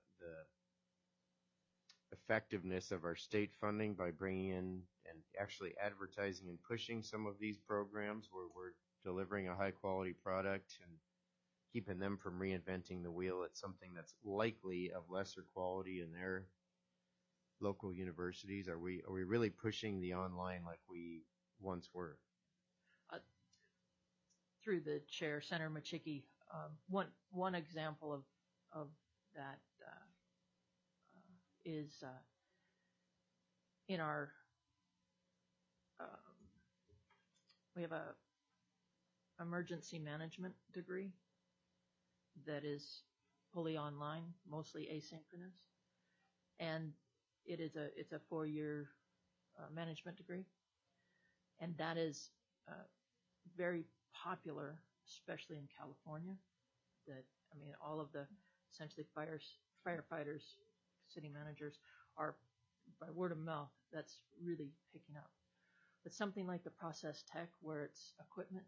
effectiveness of our state funding by bringing in and actually advertising and pushing some of these programs where we're delivering a high quality product and keeping them from reinventing the wheel at something that's likely of lesser quality in their local universities? Are we really pushing the online like we once were? Through the chair, Senator Machicki, one example of that is in our we have a emergency management degree that is fully online, mostly asynchronous, and it's a 4-year management degree, and that is very popular, especially in California. All of the essentially firefighters, city managers are by word of mouth. That's really picking up. But something like the process tech, where it's equipment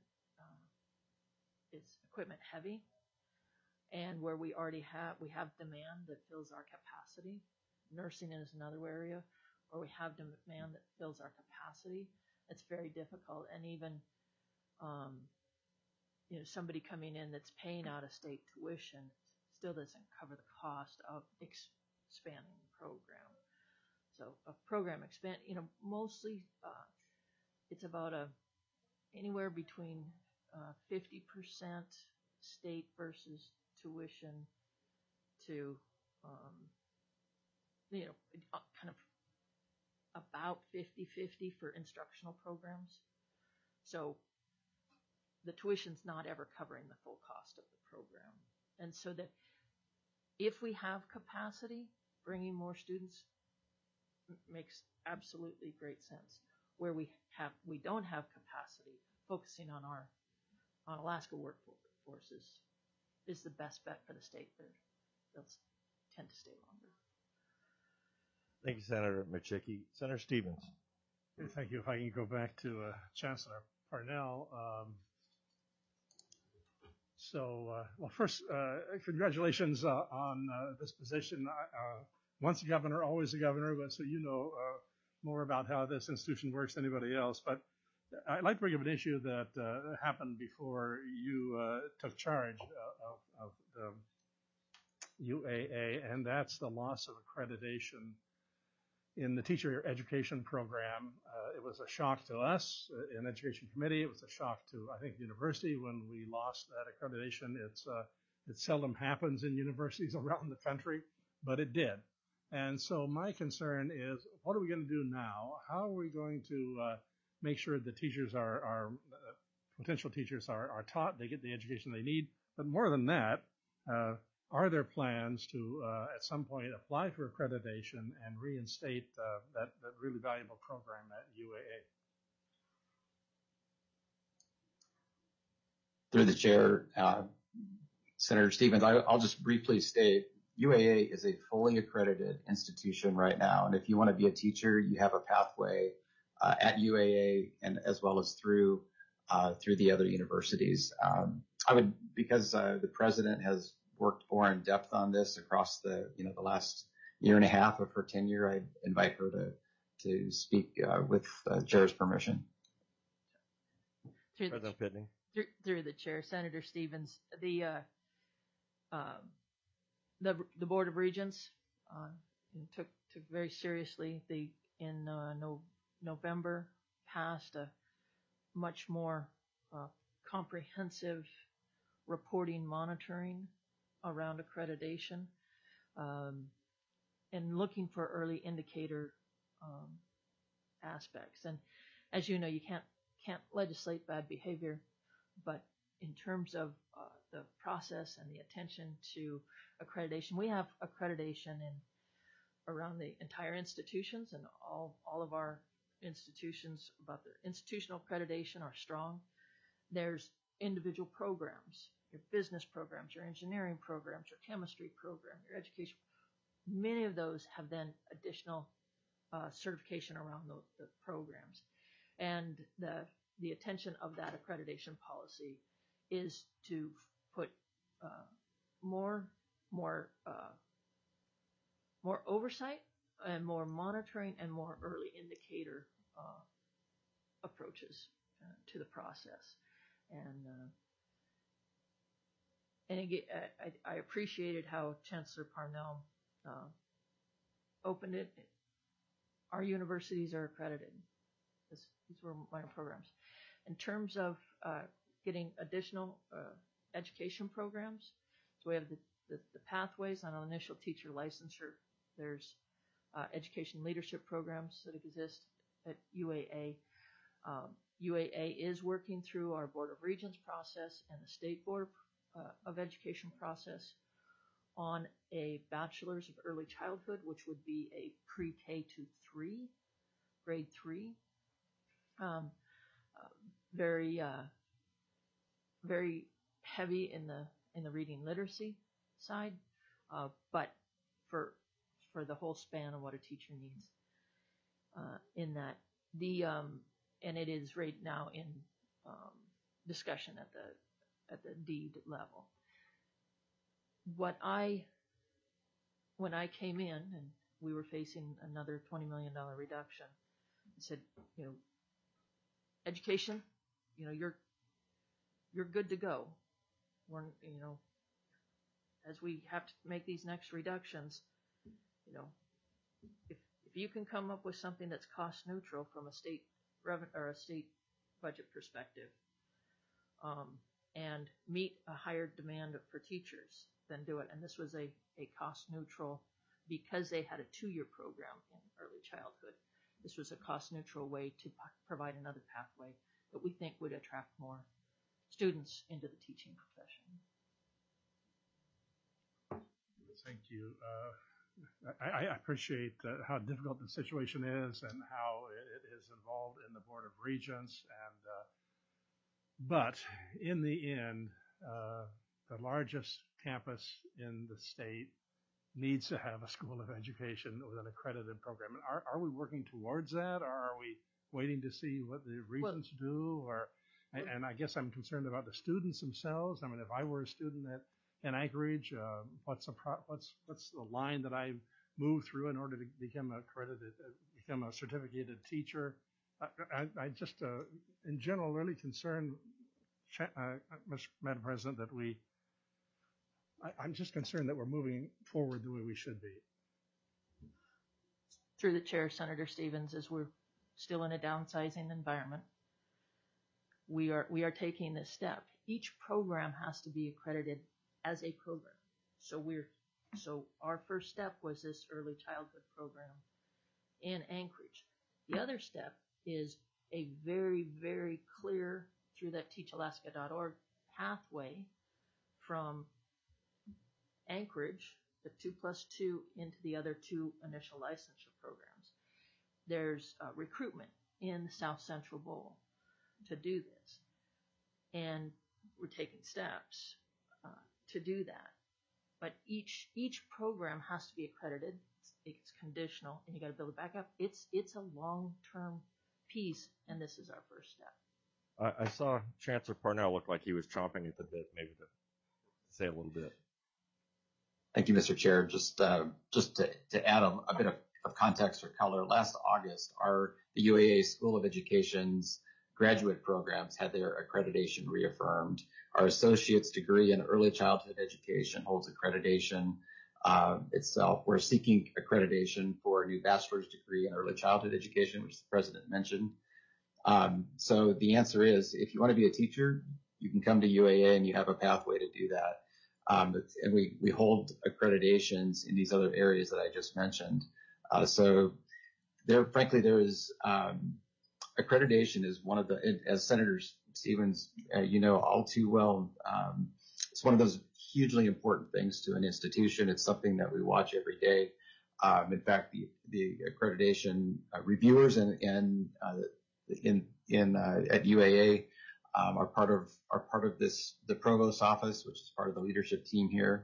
heavy, and where we have demand that fills our capacity. Nursing is another area where we have demand that fills our capacity. It's very difficult, and even somebody coming in that's paying out of state tuition still doesn't cover the cost of expanding the program. So a program expand, mostly it's about anywhere between 50% state versus tuition to kind of about 50-50 for instructional programs. So the tuition's not ever covering the full cost of the program. And so that if we have capacity, bringing more students makes absolutely great sense. Where we don't have capacity, focusing on Alaska workforces is the best bet for the state. They'll tend to stay longer. Thank you, Senator McShickey. Senator Stevens. Thank you. If I can go back to Chancellor Parnell. Well, first, congratulations on this position. Once a governor, always a governor, but so you know more about how this institution works than anybody else. But I'd like to bring up an issue that happened before you took charge of the UAA, and that's the loss of accreditation in the teacher education program. It was a shock to us in Education Committee. It was a shock to, I think, the university when we lost that accreditation. It seldom happens in universities around the country, but it did. And so my concern is, what are we going to do now? How are we going to make sure the teachers potential teachers are taught, they get the education they need? But more than that, are there plans to, at some point, apply for accreditation and reinstate that really valuable program at UAA? Through the chair, Senator Stevens, I'll just briefly state, UAA is a fully accredited institution right now, and if you want to be a teacher, you have a pathway at UAA and as well as through the other universities. I would, because the president has worked more in depth on this across the last year and a half of her tenure, I invite her to speak with chair's permission. President Pitney. Through the chair, Senator Stevens, the Board of Regents took very seriously in November passed a much more comprehensive reporting monitoring around accreditation and looking for early indicator aspects. And as you know, you can't legislate bad behavior, but in terms of the process and the attention to accreditation, we have accreditation around the entire institutions, and all of our institutions about their institutional accreditation are strong. There's individual programs, your business programs, your engineering programs, your chemistry program, your education. Many of those have then additional certification around the programs. And the attention of that accreditation policy is to put more oversight and more monitoring and more early indicator approaches to the process. And again, I appreciated how Chancellor Parnell opened it. Our universities are accredited. These were minor programs. In terms of getting additional education programs, so we have the pathways on an initial teacher licensure. There's education leadership programs that exist at UAA. UAA is working through our Board of Regents process and the State Board of Education process on a Bachelor's of Early Childhood, which would be a pre-K to 3, grade 3. Very heavy in the reading literacy side, but for the whole span of what a teacher needs in that. And it is right now in discussion at the deed level. When I came in and we were facing another $20 million reduction, I said, education, you're good to go. As we have to make these next reductions, if you can come up with something that's cost neutral from a state revenue or a state budget perspective, and meet a higher demand for teachers than do it. And this was a cost neutral, because they had a 2-year program in early childhood. This was a cost neutral way to provide another pathway that we think would attract more students into the teaching profession. Thank you. I appreciate how difficult the situation is and how it is involved in the Board of Regents. But in the end, the largest campus in the state needs to have a school of education with an accredited program. And are we working towards that, or are we waiting to see what the regents do? And I guess I'm concerned about the students themselves. I mean, if I were a student in Anchorage, what's the line that I move through in order to become a certificated teacher? I just, in general, really concerned, Madam President, that I'm just concerned that we're moving forward the way we should be. Through the chair, Senator Stevens, as we're still in a downsizing environment, we are taking this step. Each program has to be accredited as a program. So our first step was this early childhood program in Anchorage. The other step is a very, very clear, through that teachalaska.org pathway from Anchorage, the 2+2, into the other 2 initial licensure programs. There's recruitment in the South Central Bowl to do this, and we're taking steps to do that. But each program has to be accredited. It's conditional, and you got to build it back up. It's a long-term piece, and this is our first step. I saw Chancellor Parnell look like he was chomping at the bit, maybe to say a little bit. Thank you, Mr. Chair. Just to add a bit of context or color, last August, the UAA School of Education's graduate programs had their accreditation reaffirmed. Our associate's degree in early childhood education holds accreditation itself. We're seeking accreditation for a new bachelor's degree in early childhood education, which the president mentioned. So the answer is, if you want to be a teacher, you can come to UAA and you have a pathway to do that. And we hold accreditations in these other areas that I just mentioned. So frankly, there is accreditation is one of the, as Senator Stevens, all too well, it's one of those hugely important things to an institution. It's something that we watch every day. In fact, the accreditation reviewers at UAA are part of the provost office, which is part of the leadership team here.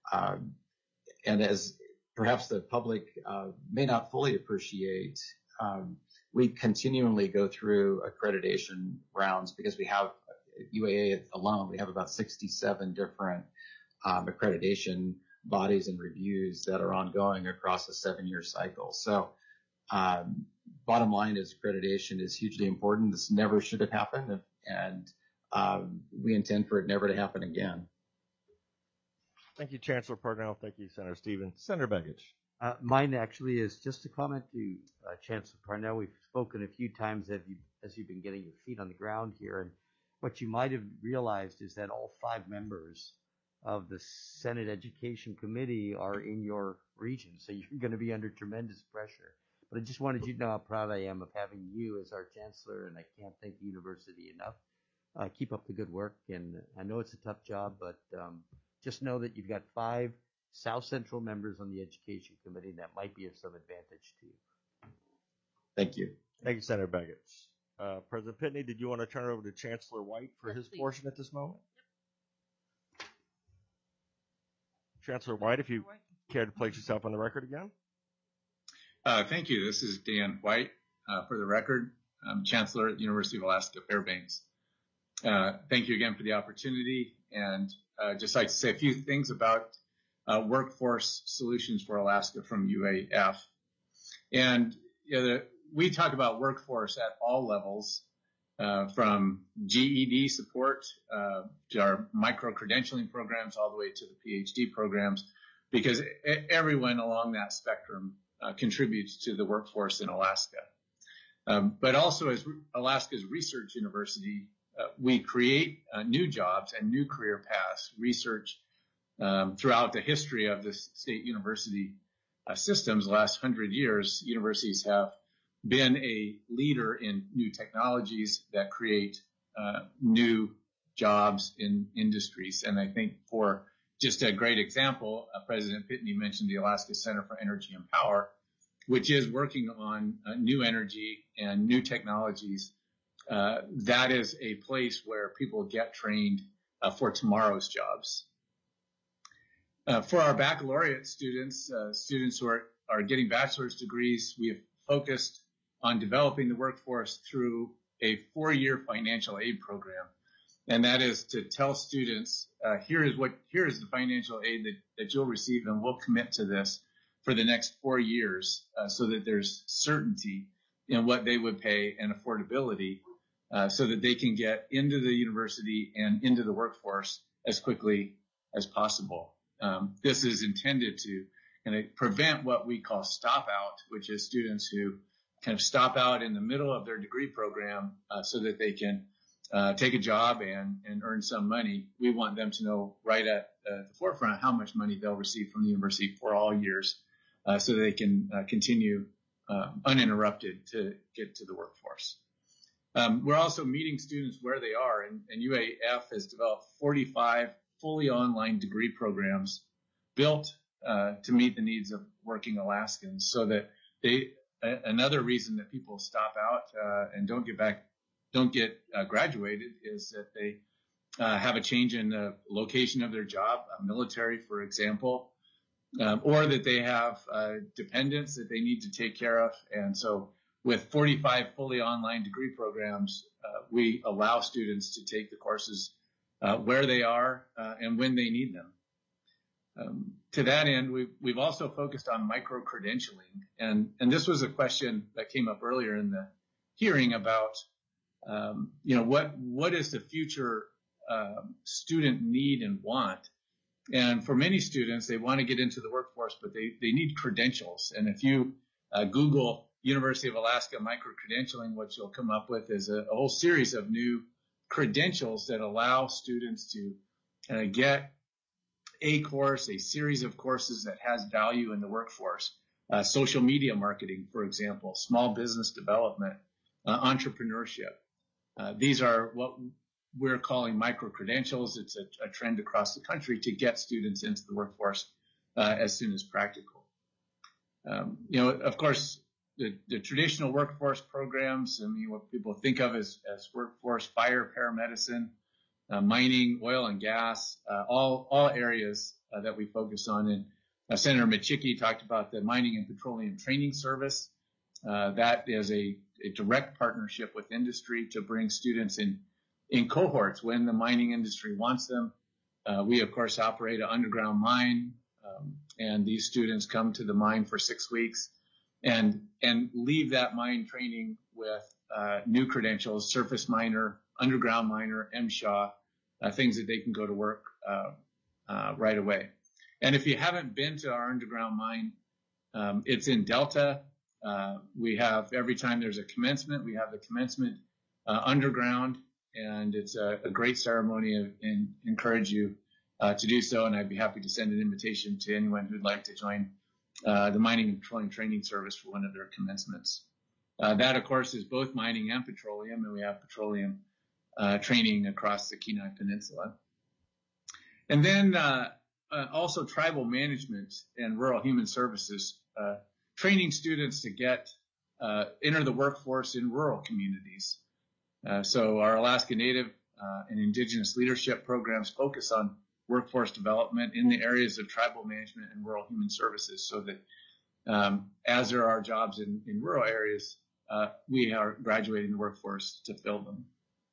And as perhaps the public may not fully appreciate, we continually go through accreditation rounds because we have UAA alone. We have about 67 different accreditation bodies and reviews that are ongoing across a 7-year cycle. So bottom line is accreditation is hugely important. This never should have happened, and we intend for it never to happen again. Thank you, Chancellor Parnell. Thank you, Senator Stevens. Senator Begich. Mine actually is just a comment to Chancellor Parnell. We've spoken a few times as you've been getting your feet on the ground here, and what you might have realized is that all 5 members of the Senate Education Committee are in your region, so you're going to be under tremendous pressure. But I just wanted you to know how proud I am of having you as our chancellor, and I can't thank the university enough. Keep up the good work, and I know it's a tough job, but just know that you've got 5 South Central members on the Education Committee, and that might be of some advantage to you. Thank you. Thank you, Senator Begich. President Pitney, did you want to turn it over to Chancellor White for Yes, his please. portion at this moment? Yep. Chancellor White, if you care to place yourself on the record again. Thank you. This is Dan White. For the record, I'm Chancellor at the University of Alaska Fairbanks. Thank you again for the opportunity, and just like to say a few things about workforce solutions for Alaska from UAF. And we talk about workforce at all levels, from GED support to our micro-credentialing programs all the way to the PhD programs, because everyone along that spectrum contributes to the workforce in Alaska. But also as Alaska's research university, we create new jobs and new career paths. Research throughout the history of the state university systems, the last 100 years, universities have been a leader in new technologies that create new jobs in industries. And I think for just a great example, President Pitney mentioned the Alaska Center for Energy and Power, which is working on new energy and new technologies. That is a place where people get trained for tomorrow's jobs. For our baccalaureate students, students who are getting bachelor's degrees, we have focused on developing the workforce through a 4-year financial aid program. And that is to tell students, here is the financial aid that you'll receive, and we'll commit to this for the next 4 years, so that there's certainty in what they would pay and affordability, so that they can get into the university and into the workforce as quickly as possible. This is intended to kind of prevent what we call stop out, which is students who kind of stop out in the middle of their degree program so that they can take a job and earn some money. We want them to know right at the forefront how much money they'll receive from the university for all years, so that they can continue uninterrupted to get to the workforce. We're also meeting students where they are, and UAF has developed 45 fully online degree programs built to meet the needs of working Alaskans, so that another reason that people stop out and don't get graduated is that they have a change in the location of their job, military, for example, or that they have dependents that they need to take care of. And so with 45 fully online degree programs, we allow students to take the courses where they are and when they need them. To that end, we've also focused on micro-credentialing. And this was a question that came up earlier in the hearing about, what is the future student need and want? And for many students, they want to get into the workforce, but they need credentials. And if you Google University of Alaska micro-credentialing, what you'll come up with is a whole series of new credentials that allow students to get a course, a series of courses that has value in the workforce. Social media marketing, for example, small business development, entrepreneurship. These are what we're calling micro-credentials. It's a trend across the country to get students into the workforce as soon as practical. Of course, the traditional workforce programs, what people think of as workforce, fire, paramedicine, mining, oil and gas, all areas that we focus on. And Senator Michicki talked about the Mining and Petroleum Training Service. That is a direct partnership with industry to bring students in cohorts when the mining industry wants them. We, of course, operate an underground mine, and these students come to the mine for 6 weeks and leave that mine training with new credentials, surface miner, underground miner, MSHA, things that they can go to work right away. And if you haven't been to our underground mine, it's in Delta. We have, every time there's a commencement, we have the commencement underground, and it's a great ceremony, and encourage you to do so. And I'd be happy to send an invitation to anyone who'd like to join the Mining and Petroleum Training Service for one of their commencements. That, of course, is both mining and petroleum, and we have petroleum training across the Kenai Peninsula. And then also tribal management and rural human services, training students to enter the workforce in rural communities. So our Alaska Native and Indigenous leadership programs focus on workforce development in the areas of tribal management and rural human services, so that as there are jobs in rural areas, we are graduating the workforce to fill them.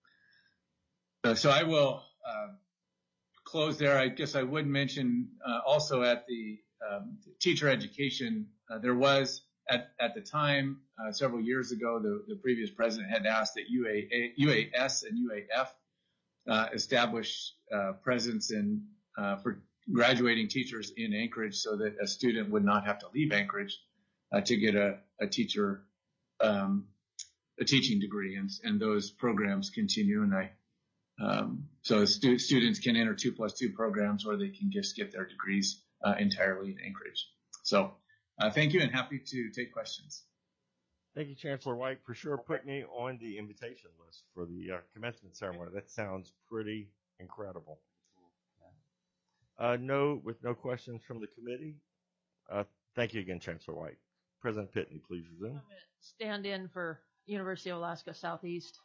So I will close there. I guess I would mention also at the teacher education, there was at the time, several years ago, the previous president had asked that UAS and UAF establish presence for graduating teachers in Anchorage, so that a student would not have to leave Anchorage to get a teaching degree, and those programs continue. And So students can enter 2+2 programs, or they can just get their degrees entirely in Anchorage. So thank you, and happy to take questions. Thank you, Chancellor White, for sure putting me on the invitation list for the commencement ceremony. That sounds pretty incredible. With no questions from the committee, thank you again, Chancellor White. President Pitney, please resume. I'm going to stand in for University of Alaska Southeast.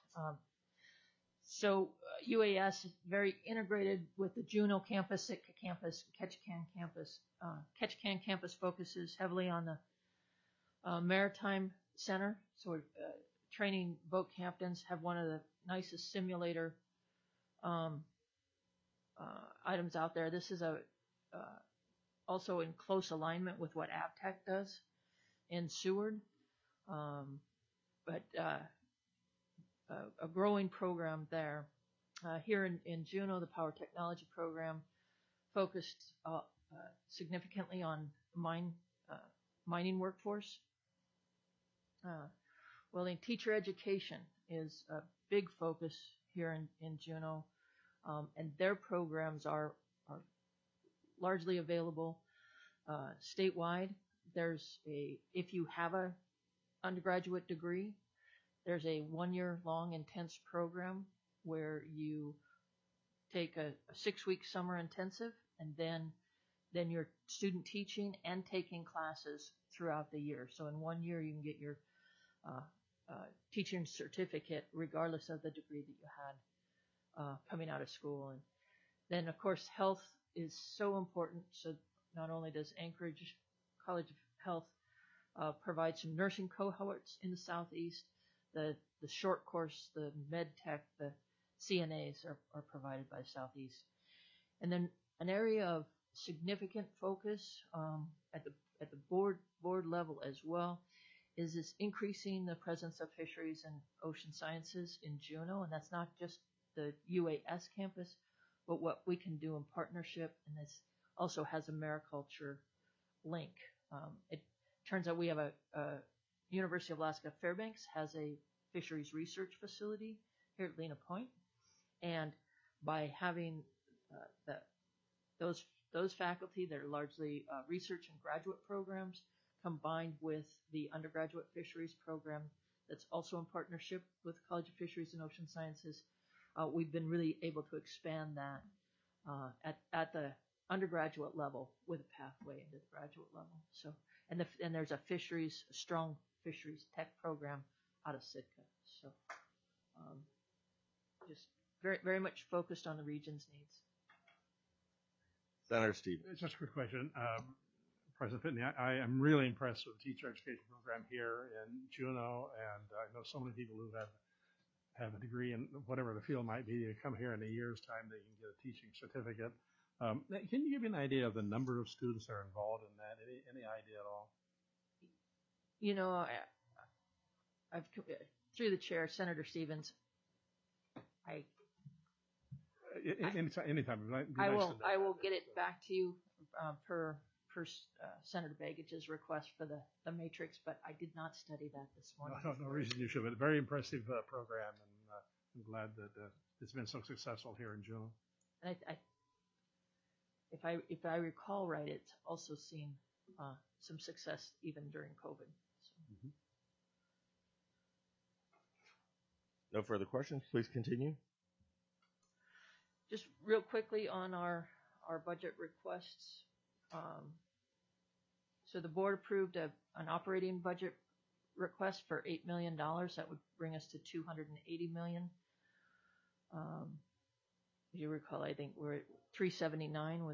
UAS is very integrated with the Juneau campus, Sitka campus, Ketchikan campus. Ketchikan campus focuses heavily on the Maritime Center. So we're training boat captains, have one of the nicest simulator items out there. This is also in close alignment with what AvTech does in Seward. But a growing program there. Here in Juneau, the Power Technology program focused significantly on mining workforce. In teacher education is a big focus here in Juneau, and their programs are largely available statewide. If you have a undergraduate degree, there's a 1-year long intense program where you take a 6-week summer intensive, and then you're student teaching and taking classes throughout the year. So in 1 year, you can get your teaching certificate regardless of the degree that you had coming out of school. And then, of course, health is so important. So not only does Anchorage College of Health provide some nursing cohorts in the Southeast, the short course, the med tech, the CNAs are provided by Southeast. And then an area of significant focus at the board level as well is this increasing the presence of fisheries and ocean sciences in Juneau. And that's not just the UAS campus, but what we can do in partnership. And this also has a mariculture link. It turns out we have a University of Alaska Fairbanks has a fisheries research facility here at Lena Point, and by having those faculty that are largely research and graduate programs combined with the undergraduate fisheries program that's also in partnership with College of Fisheries and Ocean Sciences, we've been really able to expand that at the undergraduate level with a pathway into the graduate level. So, and there's a strong fisheries tech program out of Sitka. So, just very, very much focused on the region's needs. Senator Stevens. It's just a quick question. President Pitney, I am really impressed with the teacher education program here in Juneau, and I know so many people who have a degree in whatever the field might be. They come here in a year's time, they can get a teaching certificate. Can you give me an idea of the number of students that are involved in that? Any idea at all? You know, I've through the chair, Senator Stevens. Anytime. I will get it back to you per Senator Baggage's request for the matrix, but I did not study that this morning. No reason you should, but a very impressive program, and I'm glad that it's been so successful here in Juneau. And if I recall right, it's also seen some success even during COVID. So. Mm-hmm. No further questions. Please continue. Just real quickly on our budget requests. So the board approved an operating budget request for $8 million. That would bring us to $280 million. If you recall, I think we're at 379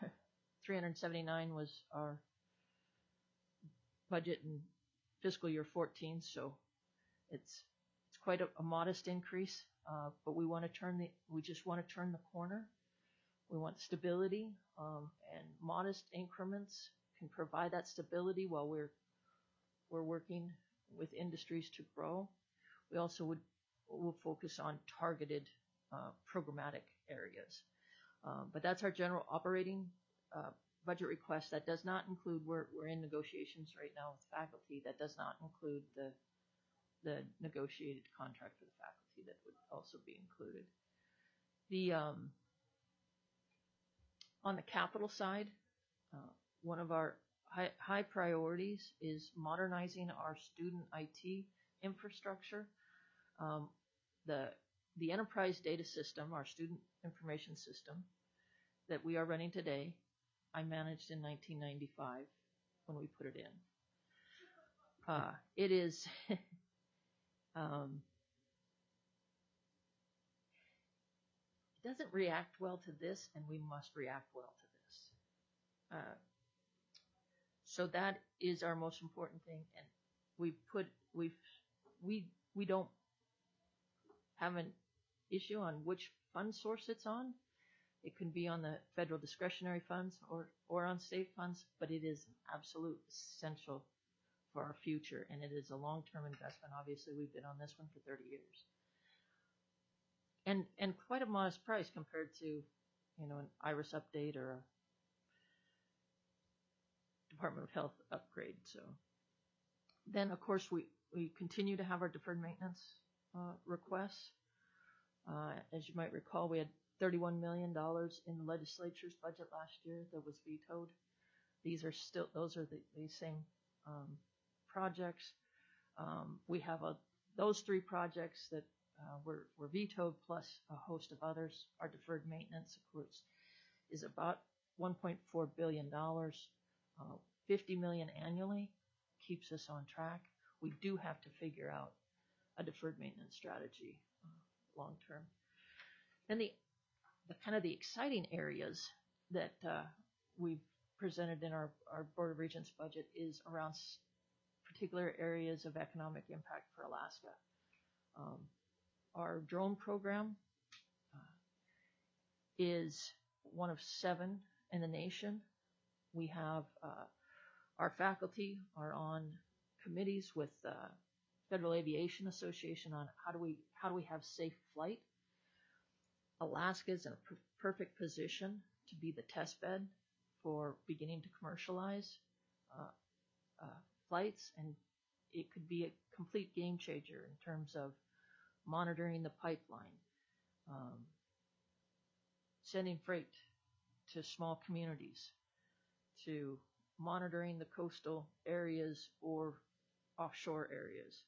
was our budget in fiscal year 14. So it's quite a modest increase, but we just want to turn the corner. We want stability, and modest increments can provide that stability while we're working with industries to grow. We also will focus on targeted programmatic areas. But that's our general operating budget request. That does not include, we're in negotiations right now with faculty. That does not include the negotiated contract for the faculty that would also be included. The on the capital side, one of our high priorities is modernizing our student IT infrastructure. The enterprise data system, our student information system that we are running today, I managed in 1995 when we put it in. It is it doesn't react well to this, and we must react well to this. So that is our most important thing, and we don't have an issue on which fund source it's on. It can be on the federal discretionary funds or on state funds, but it is absolute essential for our future, and it is a long-term investment. Obviously, we've been on this one for 30 years. And quite a modest price compared to, an IRIS update or a Department of Health upgrade. So then, of course, we continue to have our deferred maintenance requests. As you might recall, we had $31 million in the legislature's budget last year that was vetoed. Those are the same projects. We have those three projects that were vetoed, plus a host of others. Our deferred maintenance, of course, is about $1.4 billion. 50 million annually keeps us on track. We do have to figure out a deferred maintenance strategy long term. And the kind of the exciting areas that we've presented in our Board of Regents budget is around particular areas of economic impact for Alaska. Our drone program is one of 7 in the nation. We have our faculty are on committees with Federal Aviation Association on how do we have safe flight. Alaska is in a perfect position to be the test bed for beginning to commercialize flights, and it could be a complete game changer in terms of monitoring the pipeline, sending freight to small communities, to monitoring the coastal areas or offshore areas,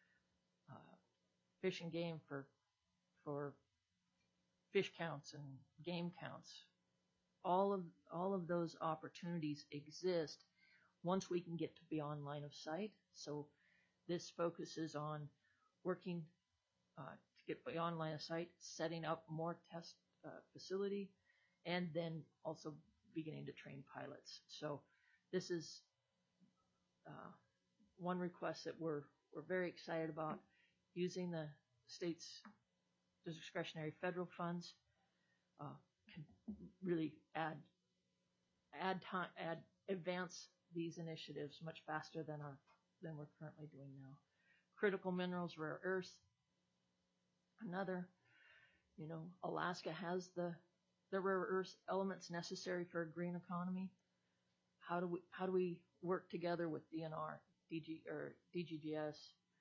fish and game for fish counts and game counts. All of those opportunities exist once we can get to beyond line of sight. So this focuses on working to get beyond line of sight, setting up more test facility, and then also beginning to train pilots. So this is one request that we're very excited about, using the state's discretionary federal funds can really advance these initiatives much faster than we're currently doing now. Critical minerals, rare earths, another. Alaska has the rare earth elements necessary for a green economy. How do we work together with DNR, DGGS,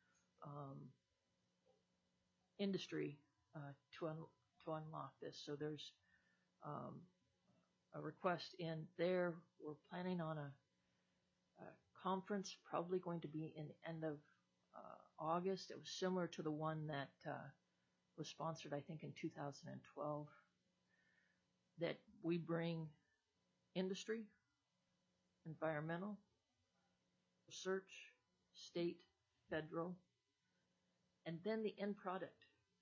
industry to unlock this? So there's a request in there. We're planning on a conference, probably going to be in the end of August. It was similar to the one that was sponsored, I think, in 2012, that we bring industry, environmental, research, state, federal, and then the end product,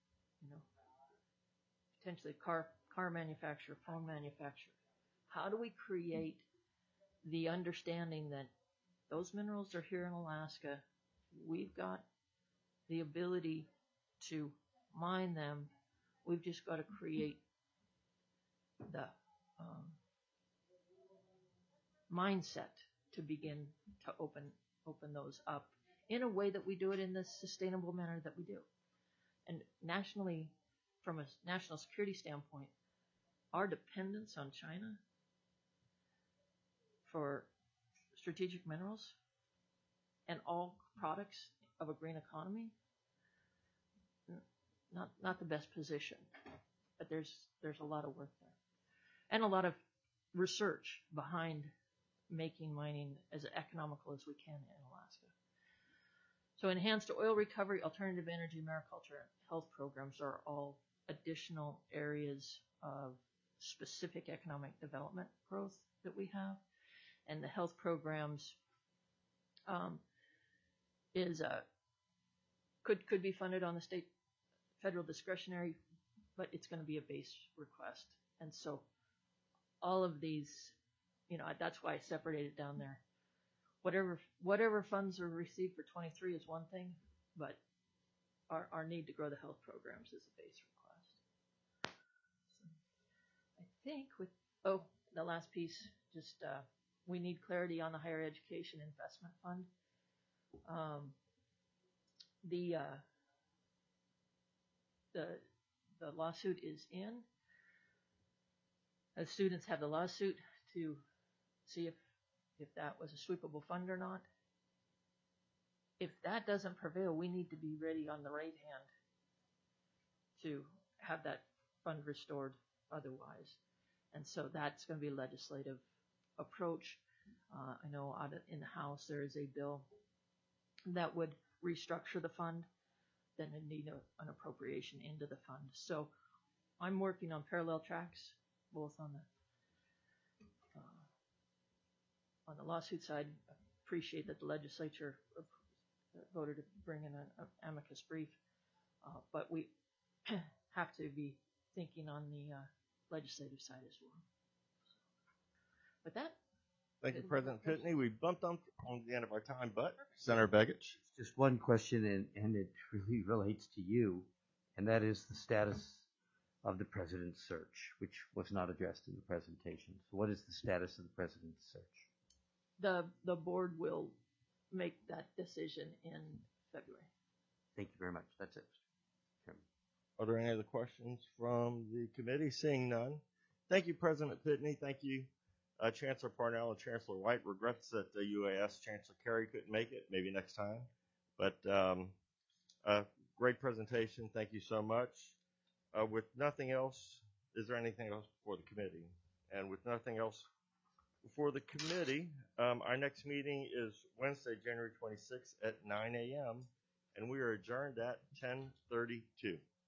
potentially car manufacturer, phone manufacturer. How do we create the understanding that those minerals are here in Alaska? We've got the ability to mine them. We've just got to create the mindset to begin to open those up in a way that we do it in the sustainable manner that we do. And nationally, from a national security standpoint, our dependence on China for strategic minerals and all products of a green economy, not the best position. but there's a lot of work there, and a lot of research behind making mining as economical as we can in Alaska. So enhanced oil recovery, alternative energy, mariculture, and health programs are all additional areas of specific economic development growth that we have. And the health programs could be funded on the state federal discretionary, but it's going to be a base request. And so all of these, that's why I separated it down there. Whatever funds are received for 23 is one thing, but our need to grow the health programs is a base request. So I think the last piece, just we need clarity on the higher education investment fund. The lawsuit is in. The students have the lawsuit to see if that was a sweepable fund or not. If that doesn't prevail, we need to be ready on the right hand to have that fund restored otherwise. And so that's going to be a legislative approach. I know in the House there is a bill that would restructure the fund, then it need an appropriation into the fund. So I'm working on parallel tracks, both on the lawsuit side. I appreciate that the legislature voted to bring in an amicus brief, but we have to be thinking on the legislative side as well. With that, Thank you, President Pitney. We bumped on the end of our time, but Senator Begich. Just one question, and it really relates to you, and that is the status of the president's search, which was not addressed in the presentation. So what is the status of the president's search? The board will make that decision in February. Thank you very much. That's it, Mr. Chairman. Are there any other questions from the committee? Seeing none. Thank you, President Pitney. Thank you, Chancellor Parnell and Chancellor White. Regrets that the UAS Chancellor Kerry couldn't make it. Maybe next time. But great presentation. Thank you so much. With nothing else, is there anything else before the committee? And with nothing else before the committee, our next meeting is Wednesday, January 26th at 9 a.m. and we are adjourned at 10:32.